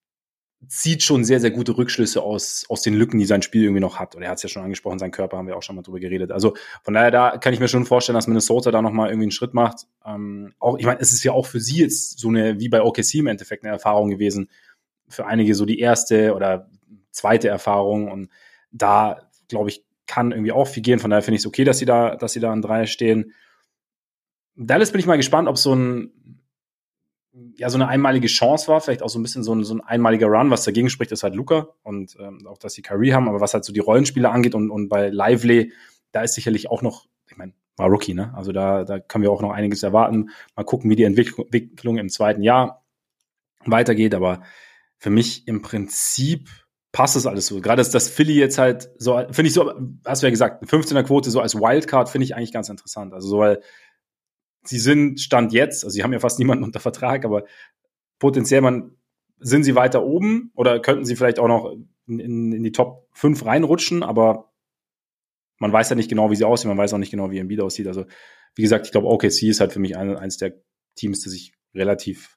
zieht schon sehr, sehr gute Rückschlüsse aus, aus den Lücken, die sein Spiel irgendwie noch hat. Und er hat es ja schon angesprochen, sein Körper, haben wir auch schon mal drüber geredet. Also von daher, da kann ich mir schon vorstellen, dass Minnesota da nochmal irgendwie einen Schritt macht. Ähm, auch, ich meine, es ist ja auch für sie jetzt so eine, wie bei O K C im Endeffekt, eine Erfahrung gewesen. Für einige so die erste oder zweite Erfahrung. Und da, glaube ich, kann irgendwie auch viel gehen. Von daher finde ich es okay, dass sie da, dass sie da an drei stehen. Dallas bin ich mal gespannt, ob so ein ja so eine einmalige Chance war, vielleicht auch so ein bisschen so ein, so ein einmaliger Run, was dagegen spricht, ist halt Luka und ähm, auch, dass sie Kyrie haben, aber was halt so die Rollenspiele angeht und, und bei Lively, da ist sicherlich auch noch, ich meine, war Rookie, ne? Also da, da können wir auch noch einiges erwarten. Mal gucken, wie die Entwicklung im zweiten Jahr weitergeht, aber für mich im Prinzip passt das alles so. Gerade dass das Philly jetzt halt so, finde ich so, hast du ja gesagt, eine fünfzehner-Quote so als Wildcard finde ich eigentlich ganz interessant. Also so, weil sie sind Stand jetzt, also sie haben ja fast niemanden unter Vertrag, aber potenziell man, sind sie weiter oben oder könnten sie vielleicht auch noch in, in, in die Top fünf reinrutschen, aber man weiß ja nicht genau, wie sie aussehen, man weiß auch nicht genau, wie Embiid aussieht. Also wie gesagt, ich glaube, O K C ist halt für mich ein, eins der Teams, das ich relativ,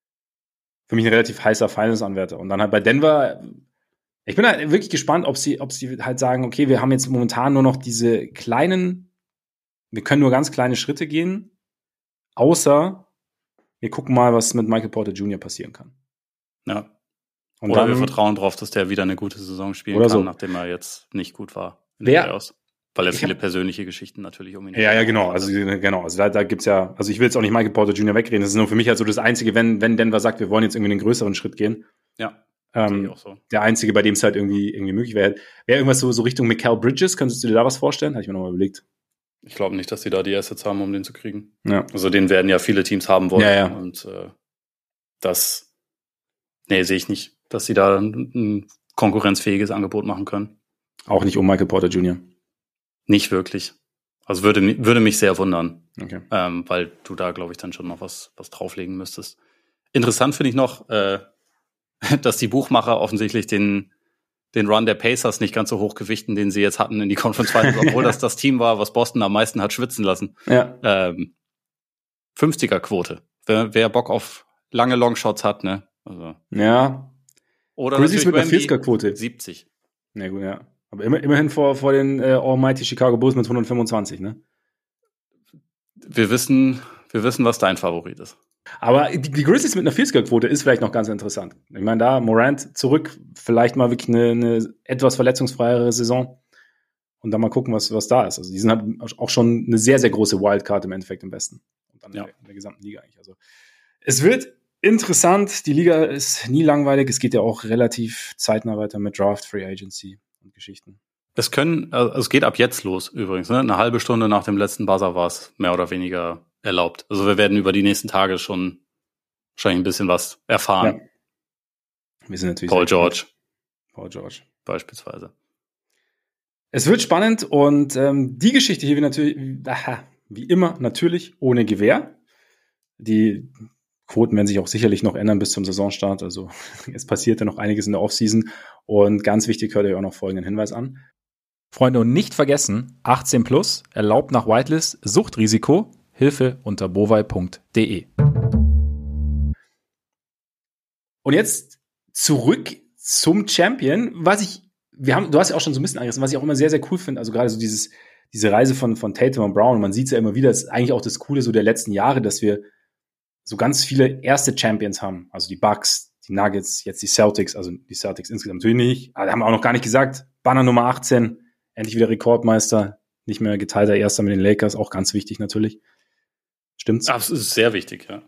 für mich ein relativ heißer Finals-Anwärter. Und dann halt bei Denver, ich bin halt wirklich gespannt, ob sie, ob sie halt sagen, okay, wir haben jetzt momentan nur noch diese kleinen, wir können nur ganz kleine Schritte gehen, außer wir gucken mal, was mit Michael Porter Junior passieren kann. Ja. Und oder dann, wir vertrauen darauf, dass der wieder eine gute Saison spielen kann, so. Nachdem er jetzt nicht gut war in den Playoffs. Weil er viele hab, persönliche Geschichten natürlich um ihn Ja, ja, genau. Also genau. Also da, da gibt's ja, also ich will jetzt auch nicht Michael Porter Junior wegreden. Das ist nur für mich halt so das Einzige, wenn, wenn Denver sagt, wir wollen jetzt irgendwie einen größeren Schritt gehen. Ja. Ähm, auch so. Der Einzige, bei dem es halt irgendwie, irgendwie möglich wäre. Wäre irgendwas so, so Richtung Mikal Bridges? Könntest du dir da was vorstellen? Habe ich mir nochmal überlegt. Ich glaube nicht, dass sie da die Assets haben, um den zu kriegen. Ja. Also den werden ja viele Teams haben wollen. Ja, ja. Und äh, das Nee, sehe ich nicht, dass sie da ein, ein konkurrenzfähiges Angebot machen können. Auch nicht um Michael Porter Junior? Nicht wirklich. Also würde, würde mich sehr wundern. Okay. Ähm, weil du da, glaube ich, dann schon noch was, was drauflegen müsstest. Interessant finde ich noch, äh, dass die Buchmacher offensichtlich den, den Run der Pacers nicht ganz so hoch gewichten, den sie jetzt hatten in die Conference Finals, obwohl das das Team war, was Boston am meisten hat schwitzen lassen. Ja. Ähm, fünfziger-Quote. Wer, wer Bock auf lange Longshots hat, ne? Also. Ja. Oder Grizzlies mit einer Wemby, vierziger-Quote. siebzig. Na gut, ja. Aber immer, immerhin vor, vor den äh, Almighty Chicago Bulls mit hundertfünfundzwanzig, ne? Wir wissen, wir wissen, was dein Favorit ist. Aber die, die Grizzlies mit einer vierziger-Quote ist vielleicht noch ganz interessant. Ich meine, da Morant zurück, vielleicht mal wirklich eine, eine etwas verletzungsfreiere Saison und dann mal gucken, was, was da ist. Also die sind halt auch schon eine sehr, sehr große Wildcard im Endeffekt im Westen. Und dann ja. in, der, in der gesamten Liga eigentlich. Also es wird interessant. Die Liga ist nie langweilig. Es geht ja auch relativ zeitnah weiter mit Draft, Free Agency und Geschichten. Es können, also es geht ab jetzt los übrigens, ne? Eine halbe Stunde nach dem letzten Buzzer war es mehr oder weniger erlaubt. Also wir werden über die nächsten Tage schon wahrscheinlich ein bisschen was erfahren. Ja. Wir sind natürlich Paul George. Paul George. Beispielsweise. Es wird spannend und ähm, die Geschichte hier wie natürlich, aha, wie immer natürlich ohne Gewehr. Die Quoten werden sich auch sicherlich noch ändern bis zum Saisonstart. Also es passiert ja noch einiges in der Offseason. Und ganz wichtig, hört ihr auch noch folgenden Hinweis an. Freunde, und nicht vergessen, achtzehn plus, erlaubt nach Whitelist, Suchtrisiko, Hilfe unter bovai punkt de. Und jetzt zurück zum Champion, was ich, wir haben, du hast ja auch schon so ein bisschen angerissen, was ich auch immer sehr, sehr cool finde, also gerade so dieses, diese Reise von, von Tatum und Brown, und man sieht es ja immer wieder, das ist eigentlich auch das Coole so der letzten Jahre, dass wir so ganz viele erste Champions haben, also die Bucks, die Nuggets, jetzt die Celtics, also die Celtics insgesamt natürlich nicht, aber da haben wir auch noch gar nicht gesagt, Banner Nummer achtzehn, endlich wieder Rekordmeister, nicht mehr geteilter Erster mit den Lakers, auch ganz wichtig natürlich. Stimmt's? Das ist sehr wichtig, ja.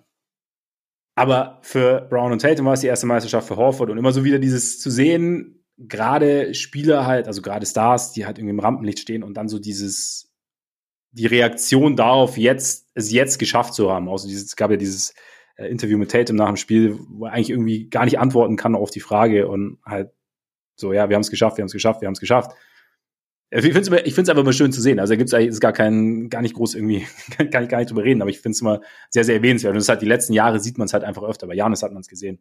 Aber für Brown und Tatum war es die erste Meisterschaft für Horford und immer so wieder dieses zu sehen, gerade Spieler halt, also gerade Stars, die halt irgendwie im Rampenlicht stehen und dann so dieses, die Reaktion darauf, jetzt, es jetzt geschafft zu haben. Also dieses, es gab ja dieses äh, Interview mit Tatum nach dem Spiel, wo er eigentlich irgendwie gar nicht antworten kann auf die Frage und halt so, ja, wir haben es geschafft, wir haben es geschafft, wir haben es geschafft. Ich finde es ich find's einfach mal schön zu sehen. Also da gibt es eigentlich ist gar keinen, gar nicht groß irgendwie, kann ich gar nicht drüber reden, aber ich finde es immer sehr, sehr erwähnenswert. Und das ist halt die letzten Jahre sieht man es halt einfach öfter. Bei Giannis hat man es gesehen.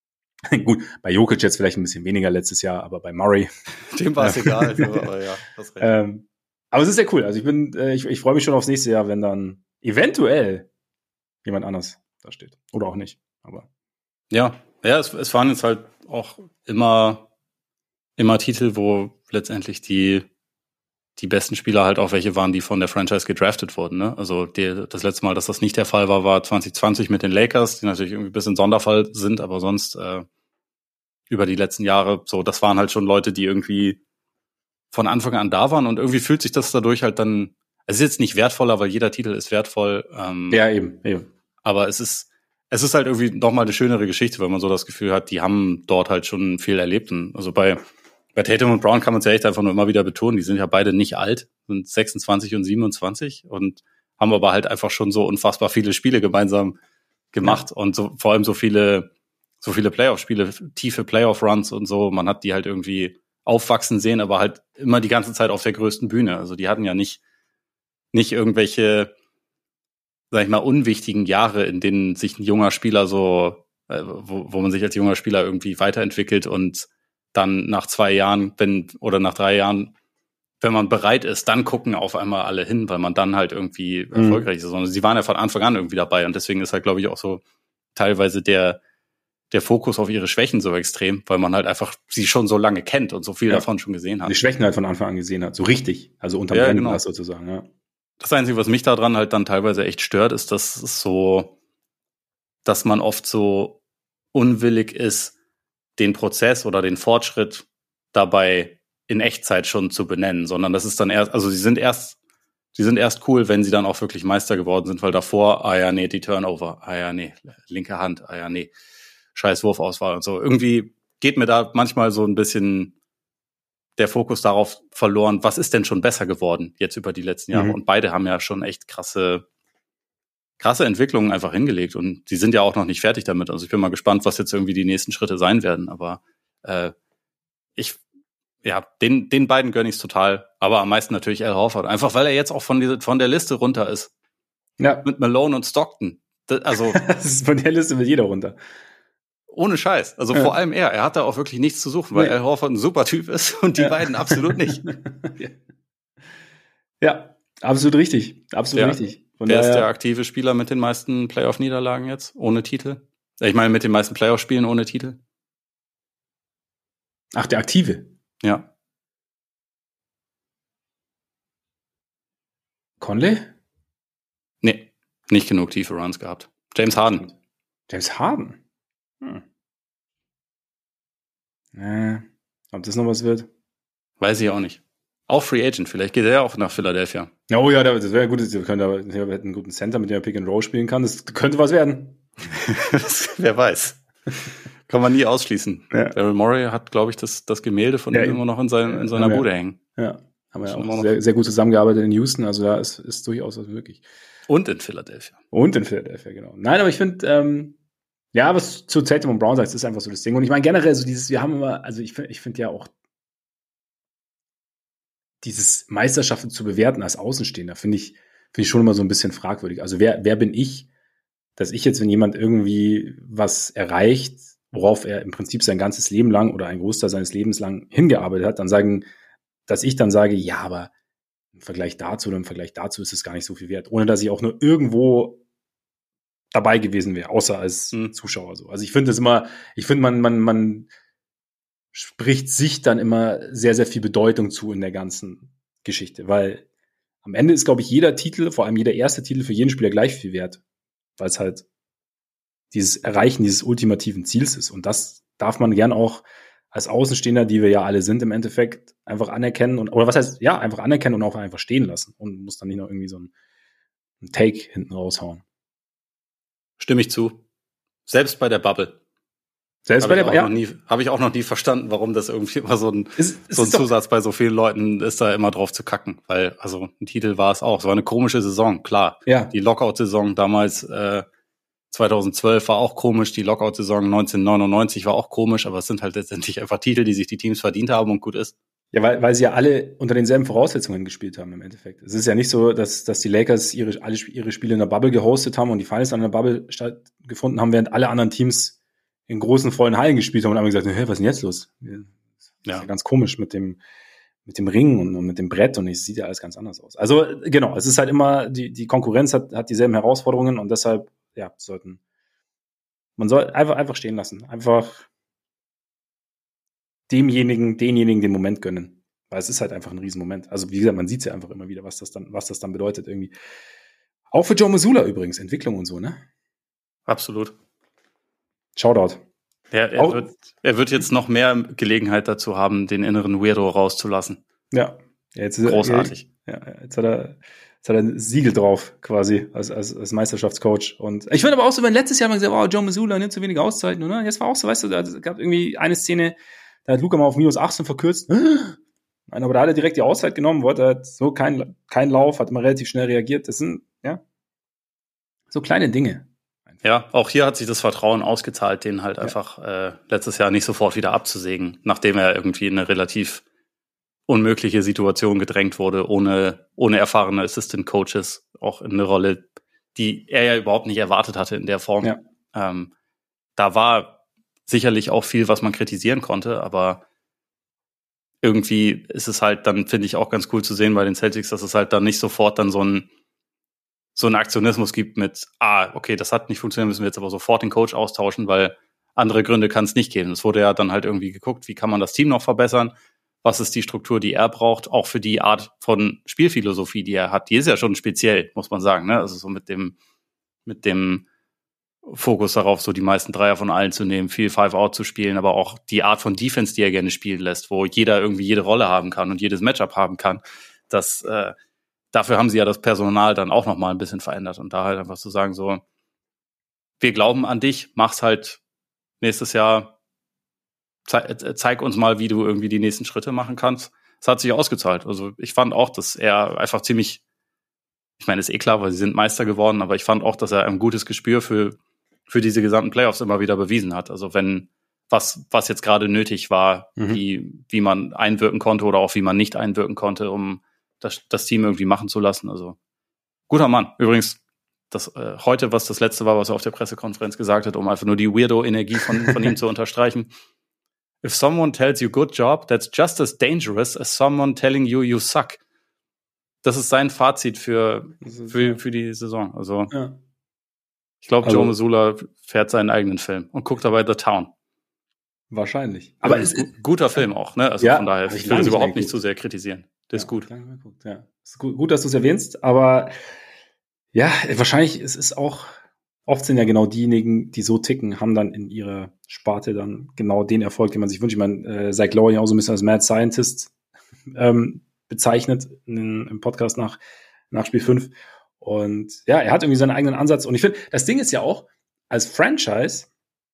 Gut, bei Jokic jetzt vielleicht ein bisschen weniger letztes Jahr, aber bei Murray. Dem war es egal, so, aber ja, das recht. Ähm, aber es ist sehr cool. Also ich bin, äh, ich, ich freue mich schon aufs nächste Jahr, wenn dann eventuell jemand anders da steht. Oder auch nicht. Aber ja, ja, es, es waren jetzt halt auch immer, immer Titel, wo letztendlich die die besten Spieler halt auch welche waren, die von der Franchise gedraftet wurden. Ne? Also die, das letzte Mal, dass das nicht der Fall war, war zwanzig zwanzig mit den Lakers, die natürlich irgendwie ein bisschen Sonderfall sind, aber sonst äh, über die letzten Jahre, so, das waren halt schon Leute, die irgendwie von Anfang an da waren und irgendwie fühlt sich das dadurch halt dann, es ist jetzt nicht wertvoller, weil jeder Titel ist wertvoll. Ähm, ja, eben, eben. Aber es ist, es ist halt irgendwie nochmal eine schönere Geschichte, weil man so das Gefühl hat, die haben dort halt schon viel erlebt. Und also bei Bei Tatum und Brown kann man es ja echt einfach nur immer wieder betonen, die sind ja beide nicht alt, sind sechsundzwanzig und siebenundzwanzig und haben aber halt einfach schon so unfassbar viele Spiele gemeinsam gemacht ja. und so vor allem so viele so viele Playoff-Spiele, tiefe Playoff-Runs und so. Man hat die halt irgendwie aufwachsen sehen, aber halt immer die ganze Zeit auf der größten Bühne. Also die hatten ja nicht nicht irgendwelche, sag ich mal, unwichtigen Jahre, in denen sich ein junger Spieler so, äh, wo, wo man sich als junger Spieler irgendwie weiterentwickelt und dann nach zwei Jahren, wenn, oder nach drei Jahren, wenn man bereit ist, dann gucken auf einmal alle hin, weil man dann halt irgendwie mhm. erfolgreich ist. Sondern sie waren ja von Anfang an irgendwie dabei und deswegen ist halt, glaube ich, auch so teilweise der, der Fokus auf ihre Schwächen so extrem, weil man halt einfach sie schon so lange kennt und so viel ja. davon schon gesehen hat. Die Schwächen halt von Anfang an gesehen hat, so richtig, also unterm ja, Brennglas genau. sozusagen, ja. Das Einzige, was mich daran halt dann teilweise echt stört, ist, dass es so, dass man oft so unwillig ist, den Prozess oder den Fortschritt dabei in Echtzeit schon zu benennen, sondern das ist dann erst, also sie sind erst, sie sind erst cool, wenn sie dann auch wirklich Meister geworden sind, weil davor, ah ja, nee, die Turnover, ah ja, nee, linke Hand, ah ja, nee, scheiß Wurfauswahl und so. Irgendwie geht mir da manchmal so ein bisschen der Fokus darauf verloren, was ist denn schon besser geworden jetzt über die letzten Jahre? Mhm. Und beide haben ja schon echt krasse, krasse Entwicklungen einfach hingelegt und die sind ja auch noch nicht fertig damit. Also ich bin mal gespannt, was jetzt irgendwie die nächsten Schritte sein werden. Aber äh, ich, ja, den, den beiden gönne ich es total. Aber am meisten natürlich Al Horford. Einfach weil er jetzt auch von, diese, von der Liste runter ist. Ja. Mit Malone und Stockton. Das, also das ist von der Liste mit jeder runter. Ohne Scheiß. Also ja. vor allem er. Er hat da auch wirklich nichts zu suchen, weil nee. Al Horford ein super Typ ist und die ja. beiden absolut nicht. Ja, absolut richtig. Absolut ja. richtig. Von Wer ist der aktive Spieler mit den meisten Playoff-Niederlagen jetzt? Ohne Titel? Ich meine, mit den meisten Playoff-Spielen ohne Titel? Ach, der aktive? Ja. Conley? Nee, nicht genug tiefe Runs gehabt. James Harden. James Harden? Hm. Äh, ob das noch was wird? Weiß ich auch nicht. Auch Free Agent, vielleicht geht er ja auch nach Philadelphia. Oh ja, das wäre gut. Wir können aber wir hätten einen guten Center, mit dem er Pick and Roll spielen kann. Das könnte was werden. das, wer weiß. Kann man nie ausschließen. Ja. Daryl Morey hat, glaube ich, das, das Gemälde von ja, ihm immer noch in, sein, in seiner Bude wir, hängen. Ja, haben wir ja auch sehr, sehr gut zusammengearbeitet in Houston. Also da ist, ist durchaus was möglich. Und in Philadelphia. Und in Philadelphia, genau. Nein, aber ich finde, ähm, ja, was zu Tatum und Brown sagt, ist einfach so das Ding. Und ich meine generell so dieses, wir haben immer, also ich finde ich finde ja auch dieses Meisterschaften zu bewerten als Außenstehender, finde ich, finde ich schon immer so ein bisschen fragwürdig. Also wer, wer bin ich, dass ich jetzt, wenn jemand irgendwie was erreicht, worauf er im Prinzip sein ganzes Leben lang oder ein Großteil seines Lebens lang hingearbeitet hat, dann sagen, dass ich dann sage, ja, aber im Vergleich dazu oder im Vergleich dazu ist es gar nicht so viel wert, ohne dass ich auch nur irgendwo dabei gewesen wäre, außer als mhm. Zuschauer so. Also ich finde das immer, ich finde man, man, man spricht sich dann immer sehr, sehr viel Bedeutung zu in der ganzen Geschichte, weil am Ende ist, glaube ich, jeder Titel, vor allem jeder erste Titel für jeden Spieler gleich viel wert, weil es halt dieses Erreichen dieses ultimativen Ziels ist. Und das darf man gern auch als Außenstehender, die wir ja alle sind, im Endeffekt einfach anerkennen und, oder was heißt, ja, einfach anerkennen und auch einfach stehen lassen und muss dann nicht noch irgendwie so ein, ein Take hinten raushauen. Stimme ich zu. Selbst bei der Bubble. Selbst bei der Bubble, ja. Habe ich auch noch nie verstanden, warum das irgendwie immer so ein, es, es so ein Zusatz bei so vielen Leuten ist, da immer drauf zu kacken. Weil, also ein Titel war es auch. Es war eine komische Saison, klar. Ja. Die Lockout-Saison damals äh, zweitausendzwölf war auch komisch. Die Lockout-Saison neunzehnhundertneunundneunzig war auch komisch. Aber es sind halt letztendlich einfach Titel, die sich die Teams verdient haben und gut ist. Ja, weil, weil sie ja alle unter denselben Voraussetzungen gespielt haben im Endeffekt. Es ist ja nicht so, dass, dass die Lakers ihre, alle ihre Spiele in der Bubble gehostet haben und die Finals an der Bubble stattgefunden haben, während alle anderen Teams in großen, vollen Hallen gespielt haben und haben gesagt, hey, was ist denn jetzt los? Das ist ja, ja ganz komisch mit dem, mit dem Ring und, und mit dem Brett und es sieht ja alles ganz anders aus. Also, genau, es ist halt immer, die, die Konkurrenz hat, hat dieselben Herausforderungen und deshalb, ja, sollten, man soll einfach, einfach stehen lassen. Einfach demjenigen, denjenigen den Moment gönnen. Weil es ist halt einfach ein Riesenmoment. Also, wie gesagt, man sieht ja einfach immer wieder, was das dann, was das dann bedeutet irgendwie. Auch für Joe Mazzulla übrigens, Entwicklung und so, ne? Absolut. Shoutout. Ja, er, wird, er wird jetzt noch mehr Gelegenheit dazu haben, den inneren Weirdo rauszulassen. Ja. ja jetzt Großartig. Er, ja, jetzt hat er, jetzt hat er ein Siegel drauf, quasi, als, als, als Meisterschaftscoach. Und ich finde aber auch so, wenn letztes Jahr mal gesagt, oh, Joe Mazzulla nimmt zu wenig Auszeiten, oder? Jetzt war auch so, weißt du, da gab irgendwie eine Szene, da hat Luka mal auf minus achtzehn verkürzt. Nein, aber da hat er direkt die Auszeit genommen, wollte halt so kein, kein Lauf, hat immer relativ schnell reagiert. Das sind, ja, so kleine Dinge. Ja, auch hier hat sich das Vertrauen ausgezahlt, den halt ja. einfach äh, letztes Jahr nicht sofort wieder abzusägen, nachdem er irgendwie in eine relativ unmögliche Situation gedrängt wurde, ohne ohne erfahrene Assistant Coaches, auch in eine Rolle, die er ja überhaupt nicht erwartet hatte in der Form. Ja. Ähm, da war sicherlich auch viel, was man kritisieren konnte, aber irgendwie ist es halt dann, finde ich, auch ganz cool zu sehen bei den Celtics, dass es halt dann nicht sofort dann so ein so einen Aktionismus gibt mit, ah, okay, das hat nicht funktioniert, müssen wir jetzt aber sofort den Coach austauschen, weil andere Gründe kann es nicht geben. Es wurde ja dann halt irgendwie geguckt, wie kann man das Team noch verbessern, was ist die Struktur, die er braucht, auch für die Art von Spielphilosophie, die er hat. Die ist ja schon speziell, muss man sagen, ne? Also so mit dem mit dem Fokus darauf, so die meisten Dreier von allen zu nehmen, viel Five-Out zu spielen, aber auch die Art von Defense, die er gerne spielen lässt, wo jeder irgendwie jede Rolle haben kann und jedes Matchup haben kann, das äh, dafür haben sie ja das Personal dann auch nochmal ein bisschen verändert und da halt einfach zu sagen, so, wir glauben an dich, mach's halt nächstes Jahr, ze- zeig uns mal, wie du irgendwie die nächsten Schritte machen kannst. Es hat sich ausgezahlt. Also ich fand auch, dass er einfach ziemlich, ich meine, ist eh klar, weil sie sind Meister geworden, aber ich fand auch, dass er ein gutes Gespür für, für diese gesamten Playoffs immer wieder bewiesen hat. Also wenn was, was jetzt gerade nötig war, mhm. wie, wie man einwirken konnte oder auch wie man nicht einwirken konnte, um das, das Team irgendwie machen zu lassen. Also guter Mann. Übrigens, das äh, heute, was das letzte war, was er auf der Pressekonferenz gesagt hat, um einfach nur die Weirdo-Energie von, von ihm zu unterstreichen. If someone tells you good job, that's just as dangerous as someone telling you you suck. Das ist sein Fazit für, für, für die Saison. Also, ja. Ich glaube, also, Joe Mazzulla fährt seinen eigenen Film und guckt dabei The Town. Wahrscheinlich. Aber es ist ein guter Film auch, ne? Also ja, von daher, ich will es überhaupt nicht zu sehr kritisieren. Der ja, ist gut. Ja. Ist gut, gut, dass du es erwähnst, aber ja, wahrscheinlich es ist auch, oft sind ja genau diejenigen, die so ticken, haben dann in ihrer Sparte dann genau den Erfolg, den man sich wünscht. Ich meine, äh, Zach Lowe ja auch so ein bisschen als Mad Scientist ähm, bezeichnet in, im Podcast nach, nach Spiel fünf. Und ja, er hat irgendwie seinen eigenen Ansatz. Und ich finde, das Ding ist ja auch, als Franchise,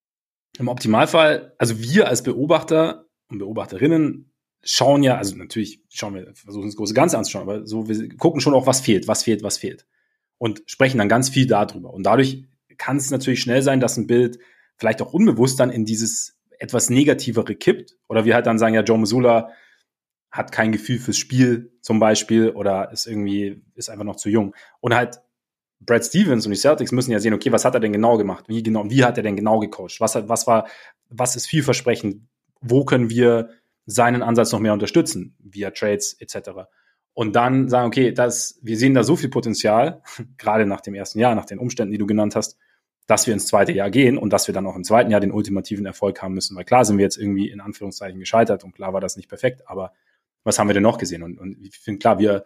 im Optimalfall, also wir als Beobachter und Beobachterinnen schauen ja, also natürlich schauen wir, versuchen das große Ganze anzuschauen, aber so, wir gucken schon auch, was fehlt, was fehlt, was fehlt. Und sprechen dann ganz viel darüber. Und dadurch kann es natürlich schnell sein, dass ein Bild vielleicht auch unbewusst dann in dieses etwas Negativere kippt. Oder wir halt dann sagen, ja, Joe Mazzulla hat kein Gefühl fürs Spiel zum Beispiel oder ist irgendwie, ist einfach noch zu jung. Und halt Brad Stevens und die Celtics müssen ja sehen, okay, was hat er denn genau gemacht? Wie genau, wie hat er denn genau gecoacht? Was hat, was war, was ist vielversprechend? Wo können wir seinen Ansatz noch mehr unterstützen? Via Trades et cetera. Und dann sagen, okay, das, wir sehen da so viel Potenzial, gerade nach dem ersten Jahr, nach den Umständen, die du genannt hast, dass wir ins zweite Jahr gehen und dass wir dann auch im zweiten Jahr den ultimativen Erfolg haben müssen. Weil klar sind wir jetzt irgendwie in Anführungszeichen gescheitert und klar war das nicht perfekt, aber was haben wir denn noch gesehen? Und, und ich finde, klar, wir,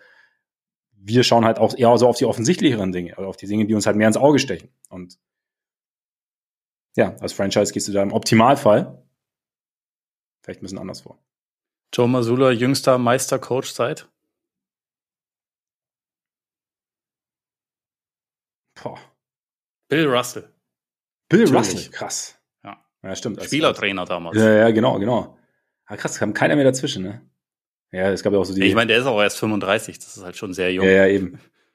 wir schauen halt auch eher so auf die offensichtlicheren Dinge, oder auf die Dinge, die uns halt mehr ins Auge stechen. Und ja, als Franchise gehst du da im Optimalfall vielleicht ein bisschen anders vor. Joe Mazzulla, jüngster Meistercoach seit? Boah. Bill Russell. Bill Natürlich. Russell, krass. Ja, ja stimmt. Spielertrainer damals. Ja, ja, genau, genau. Aber krass, kam keiner mehr dazwischen, ne? Ja, es gab ja auch so die... Ich meine, der ist auch erst fünfunddreißig, das ist halt schon sehr jung. Ja, ja, eben.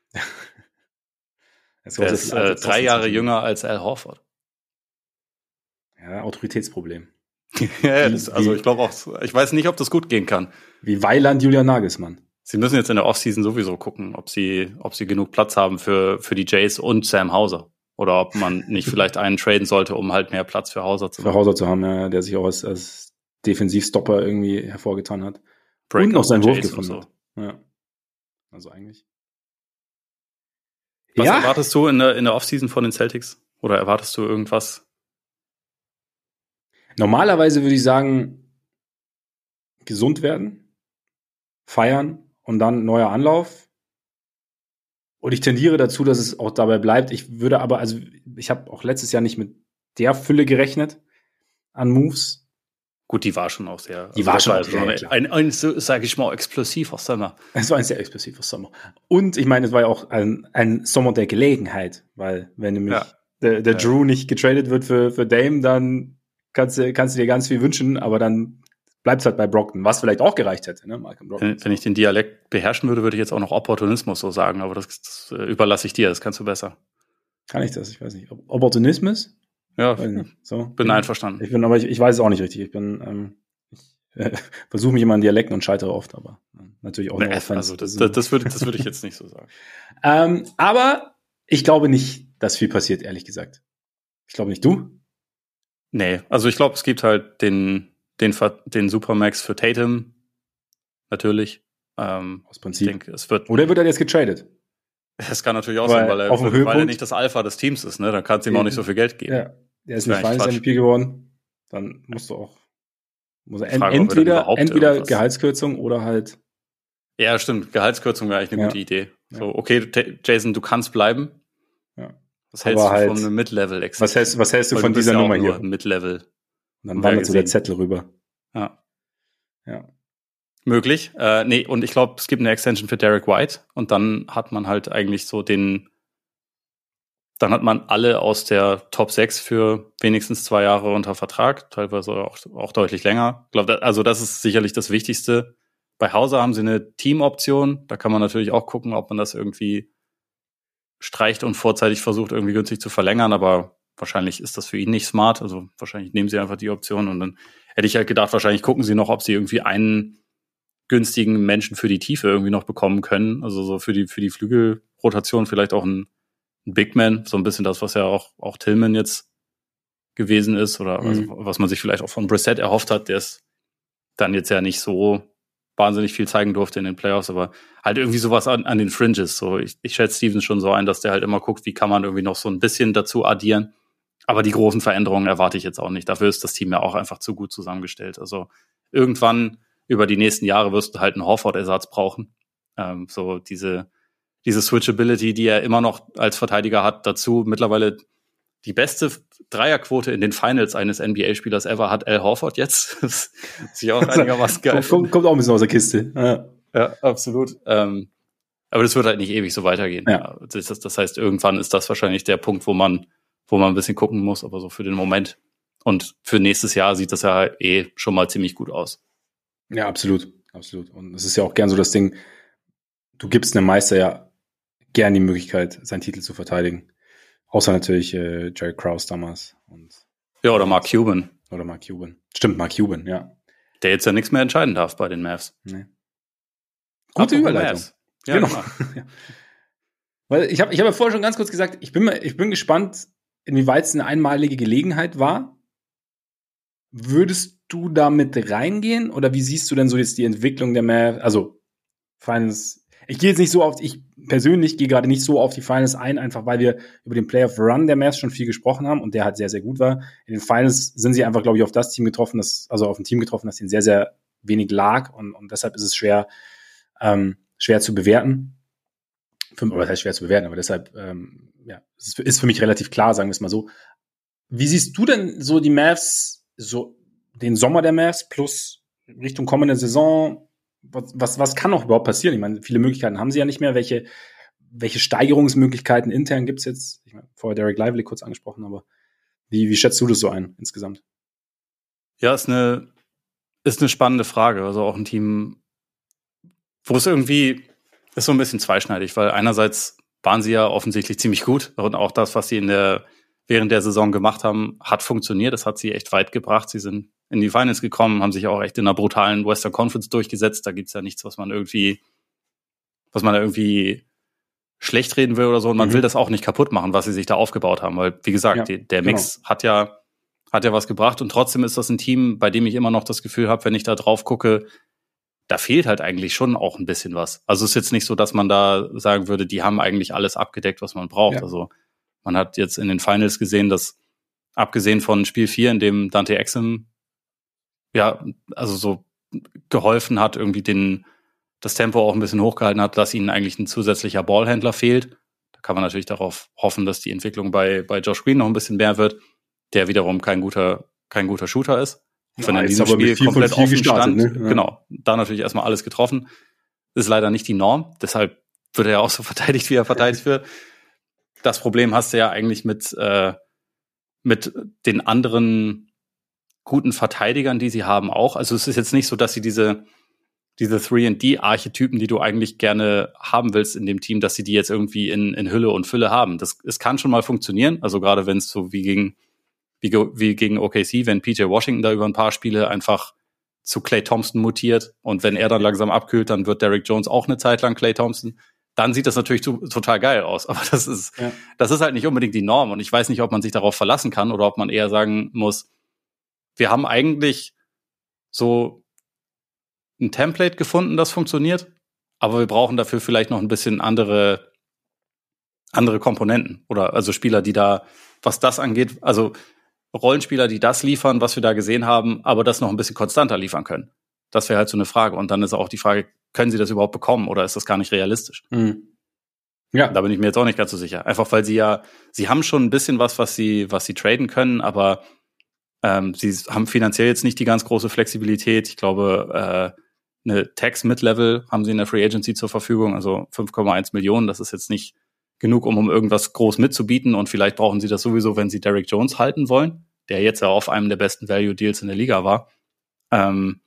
Der ist äh, drei Jahre jünger als Al Horford. Ja, Autoritätsproblem. ja, das, also ich glaube auch, ich weiß nicht, ob das gut gehen kann. Wie Weiland Julian Nagelsmann. Sie müssen jetzt in der Offseason sowieso gucken, ob sie, ob sie genug Platz haben für, für die Jays und Sam Hauser. Oder ob man nicht vielleicht einen traden sollte, um halt mehr Platz für Hauser zu haben. Für Hauser zu haben, ja, der sich auch als, als Defensivstopper irgendwie hervorgetan hat. Break und noch seinen Wurf gefunden so. hat. Ja. Also eigentlich. Was ja. erwartest du in der, in der Offseason von den Celtics? Oder erwartest du irgendwas? Normalerweise würde ich sagen, gesund werden, feiern und dann neuer Anlauf. Und ich tendiere dazu, dass es auch dabei bleibt. Ich würde aber, also ich habe auch letztes Jahr nicht mit der Fülle gerechnet an Moves. Gut, die war schon auch sehr. Die also war schon war sehr, ein, ein, ein, so, sag ich mal, explosiver Sommer. Es war ein sehr explosiver Sommer. Und ich meine, es war ja auch ein, ein Sommer der Gelegenheit, weil wenn nämlich ja. der, der ja. Drew nicht getradet wird für, für Dame, dann kannst du, kannst du dir ganz viel wünschen, aber dann bleibt es halt bei Brogdon, was vielleicht auch gereicht hätte. Ne? Malcolm Brogdon. Wenn, wenn ich den Dialekt beherrschen würde, würde ich jetzt auch noch Opportunismus so sagen, aber das, das überlasse ich dir, das kannst du besser. Kann ich das? Ich weiß nicht. Opportunismus? Ja, so. bin, bin einverstanden. Ich bin, aber ich, ich weiß es auch nicht richtig. Ich bin, ähm, ich äh, versuche mich immer an Dialekten und scheitere oft, aber äh, natürlich auch nee, noch Also das, das, das würde, das würde ich jetzt nicht so sagen. ähm, aber ich glaube nicht, dass viel passiert, ehrlich gesagt. Ich glaube nicht. Du? Nee, also ich glaube, es gibt halt den, den, den Supermax für Tatum. Natürlich. Ähm, Aus Prinzip. Ich denke, es wird. Oder wird er jetzt getradet? Das kann natürlich auch sein, weil er, weil er nicht das Alpha des Teams ist, ne? Dann kann es ihm auch nicht so viel Geld geben. Ja. Der ist nicht Finals M V P geworden, dann musst du auch muss er Frage, entweder, entweder irgendwas. Gehaltskürzung oder halt. Ja, stimmt. Gehaltskürzung wäre eigentlich eine ja. gute Idee. So, okay, Jason, du kannst bleiben. Ja. Was hältst Aber du halt, von einem Mid-Level? Was hältst, was hältst du von dieser ja Nummer hier? Mid-Level. Und dann wandert so der Zettel rüber. Ja. Ja. Möglich. Äh, nee, und ich glaube, es gibt eine Extension für Derek White und dann hat man halt eigentlich so den Dann hat man alle aus der Top sechs für wenigstens zwei Jahre unter Vertrag, teilweise auch, auch deutlich länger. Ich glaube, also das ist sicherlich das Wichtigste. Bei Hauser haben sie eine Teamoption. Da kann man natürlich auch gucken, ob man das irgendwie streicht und vorzeitig versucht, irgendwie günstig zu verlängern, aber wahrscheinlich ist das für ihn nicht smart. Also wahrscheinlich nehmen sie einfach die Option und dann hätte ich halt gedacht, wahrscheinlich gucken sie noch, ob sie irgendwie einen günstigen Menschen für die Tiefe irgendwie noch bekommen können. Also so für die, für die Flügelrotation vielleicht auch ein, ein Big Man, so ein bisschen das, was ja auch, auch Tillman jetzt gewesen ist oder mhm. also, was man sich vielleicht auch von Brissett erhofft hat, der ist dann jetzt ja nicht so wahnsinnig viel zeigen durfte in den Playoffs, aber halt irgendwie sowas an, an den Fringes. So, ich, ich schätze Stevens schon so ein, dass der halt immer guckt, wie kann man irgendwie noch so ein bisschen dazu addieren. Aber die großen Veränderungen erwarte ich jetzt auch nicht. Dafür ist das Team ja auch einfach zu gut zusammengestellt. Also irgendwann über die nächsten Jahre wirst du halt einen Horford-Ersatz brauchen. Ähm, so diese, diese Switchability, die er immer noch als Verteidiger hat, dazu mittlerweile die beste Dreierquote in den Finals eines N B A-Spielers ever hat Al Horford jetzt. Das ist ja auch einigermaßen geil. Kommt, kommt auch ein bisschen aus der Kiste. Ja, ja absolut. Ähm, aber das wird halt nicht ewig so weitergehen. Ja. Das, das heißt, irgendwann ist das wahrscheinlich der Punkt, wo man, wo man ein bisschen gucken muss, aber so für den Moment. Und für nächstes Jahr sieht das ja eh schon mal ziemlich gut aus. Ja, absolut. Absolut. Und es ist ja auch gern so das Ding, du gibst einem Meister ja gern die Möglichkeit, seinen Titel zu verteidigen. Außer natürlich äh, Jerry Krause damals. Und ja, oder Mark Cuban. Oder Mark Cuban. Stimmt, Mark Cuban, ja. Der jetzt ja nichts mehr entscheiden darf bei den Mavs. Nee. Gute Überleitung. Ja, genau. Ja. Weil ich habe ich hab ja vorher schon ganz kurz gesagt, ich bin, ich bin gespannt, inwieweit es eine einmalige Gelegenheit war. Würdest du damit reingehen? Oder wie siehst du denn so jetzt die Entwicklung der Mavs? Also, Finals. Ich gehe jetzt nicht so auf, ich persönlich gehe gerade nicht so auf die Finals ein, einfach weil wir über den Playoff-Run der Mavs schon viel gesprochen haben und der halt sehr, sehr gut war. In den Finals sind sie einfach, glaube ich, auf das Team getroffen, das, also auf ein Team getroffen, das ihnen sehr, sehr wenig lag und, und deshalb ist es schwer, ähm, schwer zu bewerten. Für, oder das heißt schwer zu bewerten, aber deshalb, ähm, ja, es ist, ist für mich relativ klar, sagen wir es mal so. Wie siehst du denn so die Mavs, so den Sommer der Mavs plus Richtung kommende Saison? Was, was, was kann noch überhaupt passieren? Ich meine, viele Möglichkeiten haben sie ja nicht mehr. Welche, welche Steigerungsmöglichkeiten intern gibt's jetzt? Ich meine, vorher Derek Lively kurz angesprochen, aber wie, wie schätzt du das so ein insgesamt? Ja, ist eine, ist eine spannende Frage. Also auch ein Team, wo es irgendwie ist so ein bisschen zweischneidig, weil einerseits waren sie ja offensichtlich ziemlich gut und auch das, was sie in der, während der Saison gemacht haben, hat funktioniert. Das hat sie echt weit gebracht. Sie sind in die Finals gekommen, haben sich auch echt in einer brutalen Western Conference durchgesetzt. Da gibt's ja nichts, was man irgendwie, was man da irgendwie schlecht reden will oder so. Und man mhm. will das auch nicht kaputt machen, was sie sich da aufgebaut haben. Weil, wie gesagt, ja, die, der Mix genau. hat ja, hat ja was gebracht. Und trotzdem ist das ein Team, bei dem ich immer noch das Gefühl habe, wenn ich da drauf gucke, da fehlt halt eigentlich schon auch ein bisschen was. Also es ist jetzt nicht so, dass man da sagen würde, die haben eigentlich alles abgedeckt, was man braucht. Ja. Also man hat jetzt in den Finals gesehen, dass abgesehen von Spiel vier, in dem Dante Exum ja, also so geholfen hat, irgendwie den, das Tempo auch ein bisschen hochgehalten hat, dass ihnen eigentlich ein zusätzlicher Ballhändler fehlt. Da kann man natürlich darauf hoffen, dass die Entwicklung bei, bei Josh Green noch ein bisschen mehr wird, der wiederum kein guter, kein guter Shooter ist. Ja, wenn er in diesem Spiel komplett offen stand, ne? ja. genau, da natürlich erstmal alles getroffen. Ist leider nicht die Norm, deshalb wird er ja auch so verteidigt, wie er verteidigt wird. Das Problem hast du ja eigentlich mit, äh, mit den anderen guten Verteidigern, die sie haben, auch. Also es ist jetzt nicht so, dass sie diese diese drei und D-Archetypen, die du eigentlich gerne haben willst in dem Team, dass sie die jetzt irgendwie in, in Hülle und Fülle haben. Das, es kann schon mal funktionieren, also gerade wenn es so wie gegen wie, wie gegen O K C, wenn P J Washington da über ein paar Spiele einfach zu Klay Thompson mutiert und wenn er dann langsam abkühlt, dann wird Derrick Jones auch eine Zeit lang Klay Thompson. Dann sieht das natürlich to- total geil aus, aber das ist ja. das ist halt nicht unbedingt die Norm und ich weiß nicht, ob man sich darauf verlassen kann oder ob man eher sagen muss, wir haben eigentlich so ein Template gefunden, das funktioniert, aber wir brauchen dafür vielleicht noch ein bisschen andere andere Komponenten oder also Spieler, die da, was das angeht, also Rollenspieler, die das liefern, was wir da gesehen haben, aber das noch ein bisschen konstanter liefern können. Das wäre halt so eine Frage. Und dann ist auch die Frage, können sie das überhaupt bekommen oder ist das gar nicht realistisch? Mhm. Ja. Da bin ich mir jetzt auch nicht ganz so sicher. Einfach weil sie ja, sie haben schon ein bisschen was, was sie, was sie traden können, aber ähm, sie haben finanziell jetzt nicht die ganz große Flexibilität. Ich glaube, äh, eine Tax Mid-Level haben sie in der Free Agency zur Verfügung, also fünf Komma eins Millionen. Das ist jetzt nicht genug, um, um irgendwas groß mitzubieten. Und vielleicht brauchen sie das sowieso, wenn sie Derrick Jones halten wollen, der jetzt ja auf einem der besten Value-Deals in der Liga war. Ähm,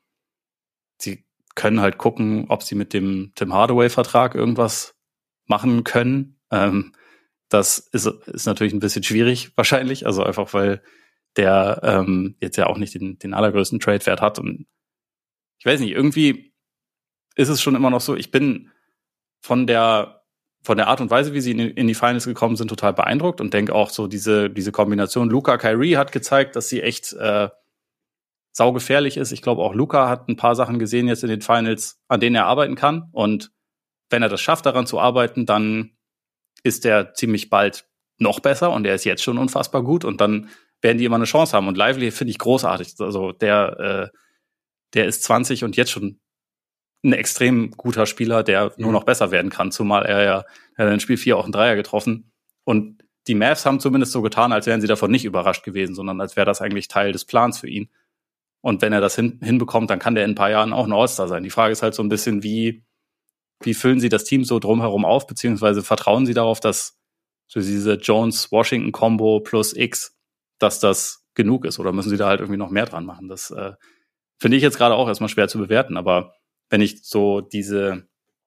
sie können halt gucken, ob sie mit dem Tim Hardaway-Vertrag irgendwas machen können. Ähm, Das ist, ist natürlich ein bisschen schwierig wahrscheinlich, also einfach weil der ähm, jetzt ja auch nicht den, den allergrößten Trade-Wert hat. Und ich weiß nicht, irgendwie ist es schon immer noch so, ich bin von der von der Art und Weise, wie sie in, in die Finals gekommen sind, total beeindruckt und denke auch so, diese diese Kombination Luka, Kyrie hat gezeigt, dass sie echt äh, saugefährlich ist. Ich glaube auch Luka hat ein paar Sachen gesehen jetzt in den Finals, an denen er arbeiten kann. Und wenn er das schafft, daran zu arbeiten, dann ist er ziemlich bald noch besser und er ist jetzt schon unfassbar gut und dann werden die immer eine Chance haben. Und Lively finde ich großartig. Also der, äh, der ist zwanzig und jetzt schon ein extrem guter Spieler, der nur noch besser werden kann, zumal er ja er hat in Spiel vier auch einen Dreier getroffen. Und die Mavs haben zumindest so getan, als wären sie davon nicht überrascht gewesen, sondern als wäre das eigentlich Teil des Plans für ihn. Und wenn er das hin, hinbekommt, dann kann der in ein paar Jahren auch ein All-Star sein. Die Frage ist halt so ein bisschen, wie Wie füllen sie das Team so drumherum auf, beziehungsweise vertrauen sie darauf, dass so diese Jones-Washington-Kombo plus X, dass das genug ist? Oder müssen sie da halt irgendwie noch mehr dran machen? Das äh, finde ich jetzt gerade auch erstmal schwer zu bewerten. Aber wenn ich so diese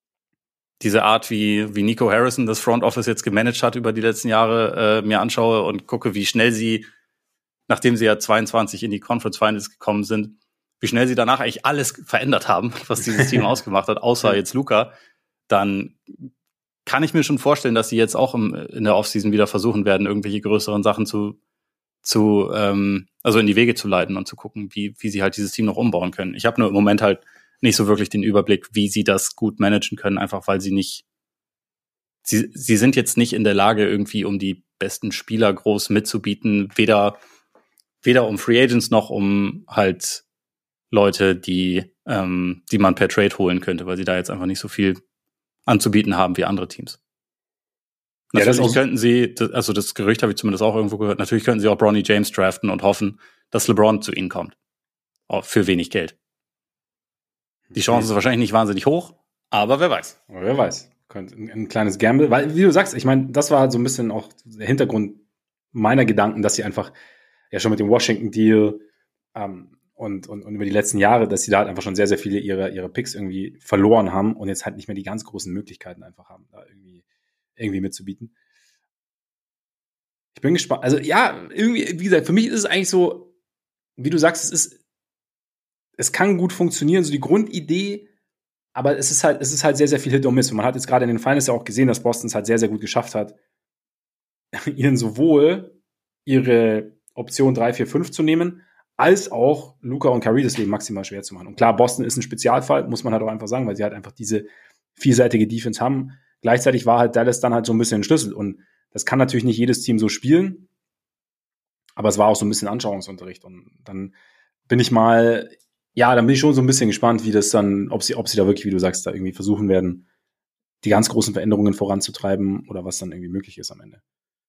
diese Art, wie wie Nico Harrison das Front Office jetzt gemanagt hat über die letzten Jahre, äh, mir anschaue und gucke, wie schnell sie, nachdem sie ja zweiundzwanzig in die Conference Finals gekommen sind, wie schnell sie danach eigentlich alles verändert haben, was dieses Team ausgemacht hat, außer jetzt Luka, dann kann ich mir schon vorstellen, dass sie jetzt auch im, in der Offseason wieder versuchen werden, irgendwelche größeren Sachen zu, zu ähm, also in die Wege zu leiten und zu gucken, wie, wie sie halt dieses Team noch umbauen können. Ich habe nur im Moment halt nicht so wirklich den Überblick, wie sie das gut managen können, einfach weil sie nicht, sie, sie sind jetzt nicht in der Lage, irgendwie um die besten Spieler groß mitzubieten, weder, weder um Free Agents noch um halt Leute, die, ähm, die man per Trade holen könnte, weil sie da jetzt einfach nicht so viel anzubieten haben wie andere Teams. Ja, natürlich das könnten sie, also das Gerücht habe ich zumindest auch irgendwo gehört, natürlich könnten sie auch Bronny James draften und hoffen, dass LeBron zu ihnen kommt. Auch für wenig Geld. Die Chance ist wahrscheinlich nicht wahnsinnig hoch, aber wer weiß. Aber wer weiß. Könnte ein, ein kleines Gamble, weil, wie du sagst, ich meine, das war halt so ein bisschen auch der Hintergrund meiner Gedanken, dass sie einfach ja schon mit dem Washington-Deal ähm, Und, und, und über die letzten Jahre, dass sie da halt einfach schon sehr, sehr viele ihrer ihre Picks irgendwie verloren haben und jetzt halt nicht mehr die ganz großen Möglichkeiten einfach haben, da irgendwie, irgendwie mitzubieten. Ich bin gespannt. Also ja, irgendwie, wie gesagt, für mich ist es eigentlich so, wie du sagst, es ist, es kann gut funktionieren, so die Grundidee, aber es ist halt, es ist halt sehr, sehr viel Hit und Miss. Und man hat jetzt gerade in den Finals ja auch gesehen, dass Boston es halt sehr, sehr gut geschafft hat, ihnen sowohl ihre Option drei, vier, fünf zu nehmen, als auch Luka und Kyrie das Leben maximal schwer zu machen. Und klar, Boston ist ein Spezialfall, muss man halt auch einfach sagen, weil sie halt einfach diese vielseitige Defense haben. Gleichzeitig war halt Dallas dann halt so ein bisschen ein Schlüssel. Und das kann natürlich nicht jedes Team so spielen, aber es war auch so ein bisschen Anschauungsunterricht. Und dann bin ich mal, ja, dann bin ich schon so ein bisschen gespannt, wie das dann, ob sie, ob sie da wirklich, wie du sagst, da irgendwie versuchen werden, die ganz großen Veränderungen voranzutreiben oder was dann irgendwie möglich ist am Ende.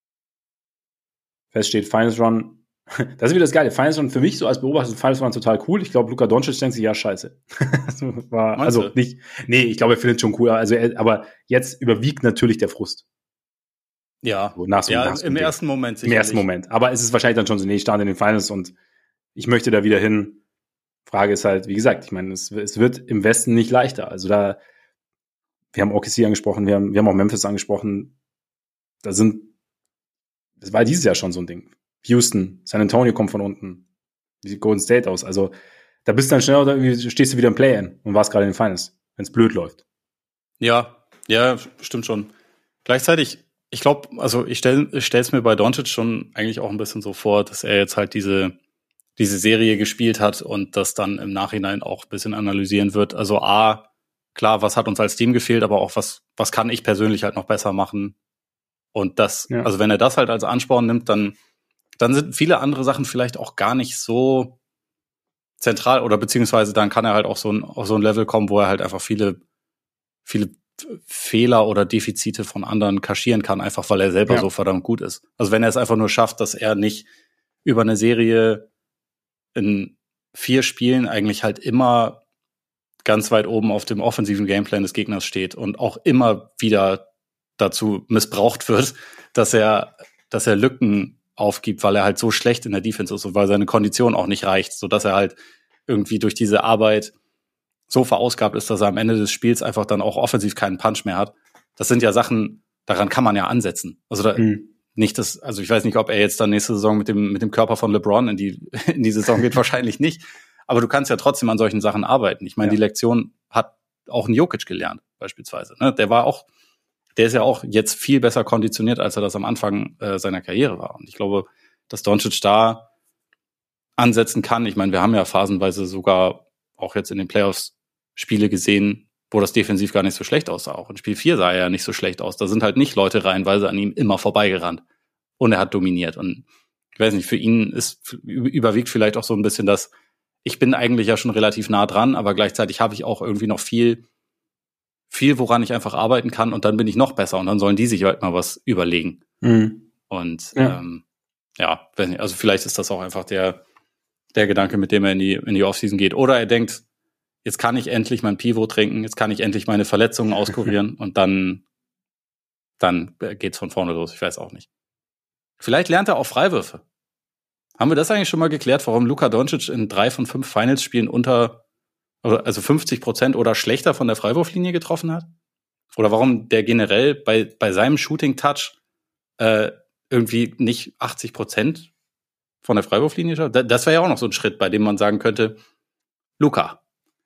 Fest steht, Finals Run. Das ist wieder das Geile. Finals Run für mich so als Beobachter, Finals Run total cool. Ich glaube, Luka Doncic denkt sich, ja, scheiße. war, also nicht, nee, ich glaube, er findet es schon cool. Also, er, aber jetzt überwiegt natürlich der Frust. Ja, so, nach so, ja nach so im Ding. ersten Moment sicherlich. Im ersten Moment. Aber es ist wahrscheinlich dann schon so, nee, ich stand in den Finals und ich möchte da wieder hin. Frage ist halt, wie gesagt, ich meine, es, es wird im Westen nicht leichter. Also da, wir haben O K C angesprochen, wir haben, wir haben auch Memphis angesprochen. Da sind, das war dieses Jahr schon so ein Ding. Houston, San Antonio kommt von unten. Wie sieht Golden State aus? Also, da bist du dann schnell, oder irgendwie stehst du wieder im Play-In und warst gerade in den Finals, wenn es blöd läuft. Ja, ja, stimmt schon. Gleichzeitig, ich glaube, also ich stelle es mir bei Doncic schon eigentlich auch ein bisschen so vor, dass er jetzt halt diese, diese Serie gespielt hat und das dann im Nachhinein auch ein bisschen analysieren wird. Also A, klar, was hat uns als Team gefehlt, aber auch was, was kann ich persönlich halt noch besser machen? Und das, ja. Also wenn er das halt als Ansporn nimmt, dann dann sind viele andere Sachen vielleicht auch gar nicht so zentral oder beziehungsweise dann kann er halt auch so ein, auf so ein Level kommen, wo er halt einfach viele, viele Fehler oder Defizite von anderen kaschieren kann, einfach weil er selber ja. so verdammt gut ist. Also wenn er es einfach nur schafft, dass er nicht über eine Serie in vier Spielen eigentlich halt immer ganz weit oben auf dem offensiven Gameplan des Gegners steht und auch immer wieder dazu missbraucht wird, dass er, dass er Lücken aufgibt, weil er halt so schlecht in der Defense ist und weil seine Kondition auch nicht reicht, sodass er halt irgendwie durch diese Arbeit so verausgabt ist, dass er am Ende des Spiels einfach dann auch offensiv keinen Punch mehr hat. Das sind ja Sachen, daran kann man ja ansetzen. Also da, mhm. nicht das, also ich weiß nicht, ob er jetzt dann nächste Saison mit dem, mit dem Körper von LeBron in die, in die Saison geht, wahrscheinlich nicht. Aber du kannst ja trotzdem an solchen Sachen arbeiten. Ich meine, ja. die Lektion hat auch ein Jokic gelernt, beispielsweise. Ne? Der war auch, der ist ja auch jetzt viel besser konditioniert, als er das am Anfang äh, seiner Karriere war. Und ich glaube, dass Doncic da ansetzen kann. Ich meine, wir haben ja phasenweise sogar auch jetzt in den Playoffs Spiele gesehen, wo das defensiv gar nicht so schlecht aussah. Auch in Spiel vier sah er ja nicht so schlecht aus. Da sind halt nicht Leute reihenweise an ihm immer vorbeigerannt. Und er hat dominiert. Und ich weiß nicht, für ihn ist überwiegt vielleicht auch so ein bisschen das, ich bin eigentlich ja schon relativ nah dran, aber gleichzeitig habe ich auch irgendwie noch viel, viel, woran ich einfach arbeiten kann. Und dann bin ich noch besser. Und dann sollen die sich halt mal was überlegen. Mhm. Und ja, ähm, ja weiß nicht, also vielleicht ist das auch einfach der der Gedanke, mit dem er in die, in die Offseason geht. Oder er denkt, jetzt kann ich endlich mein Pivot trinken, jetzt kann ich endlich meine Verletzungen auskurieren und dann, dann geht's von vorne los. Ich weiß auch nicht. Vielleicht lernt er auch Freiwürfe. Haben wir das eigentlich schon mal geklärt, warum Luka Doncic in drei von fünf Finals-Spielen unter, also fünfzig Prozent oder schlechter von der Freiwurflinie getroffen hat? Oder warum der generell bei, bei seinem Shooting-Touch äh, irgendwie nicht achtzig Prozent von der Freiwurflinie schaut? Das wäre ja auch noch so ein Schritt, bei dem man sagen könnte, Luka,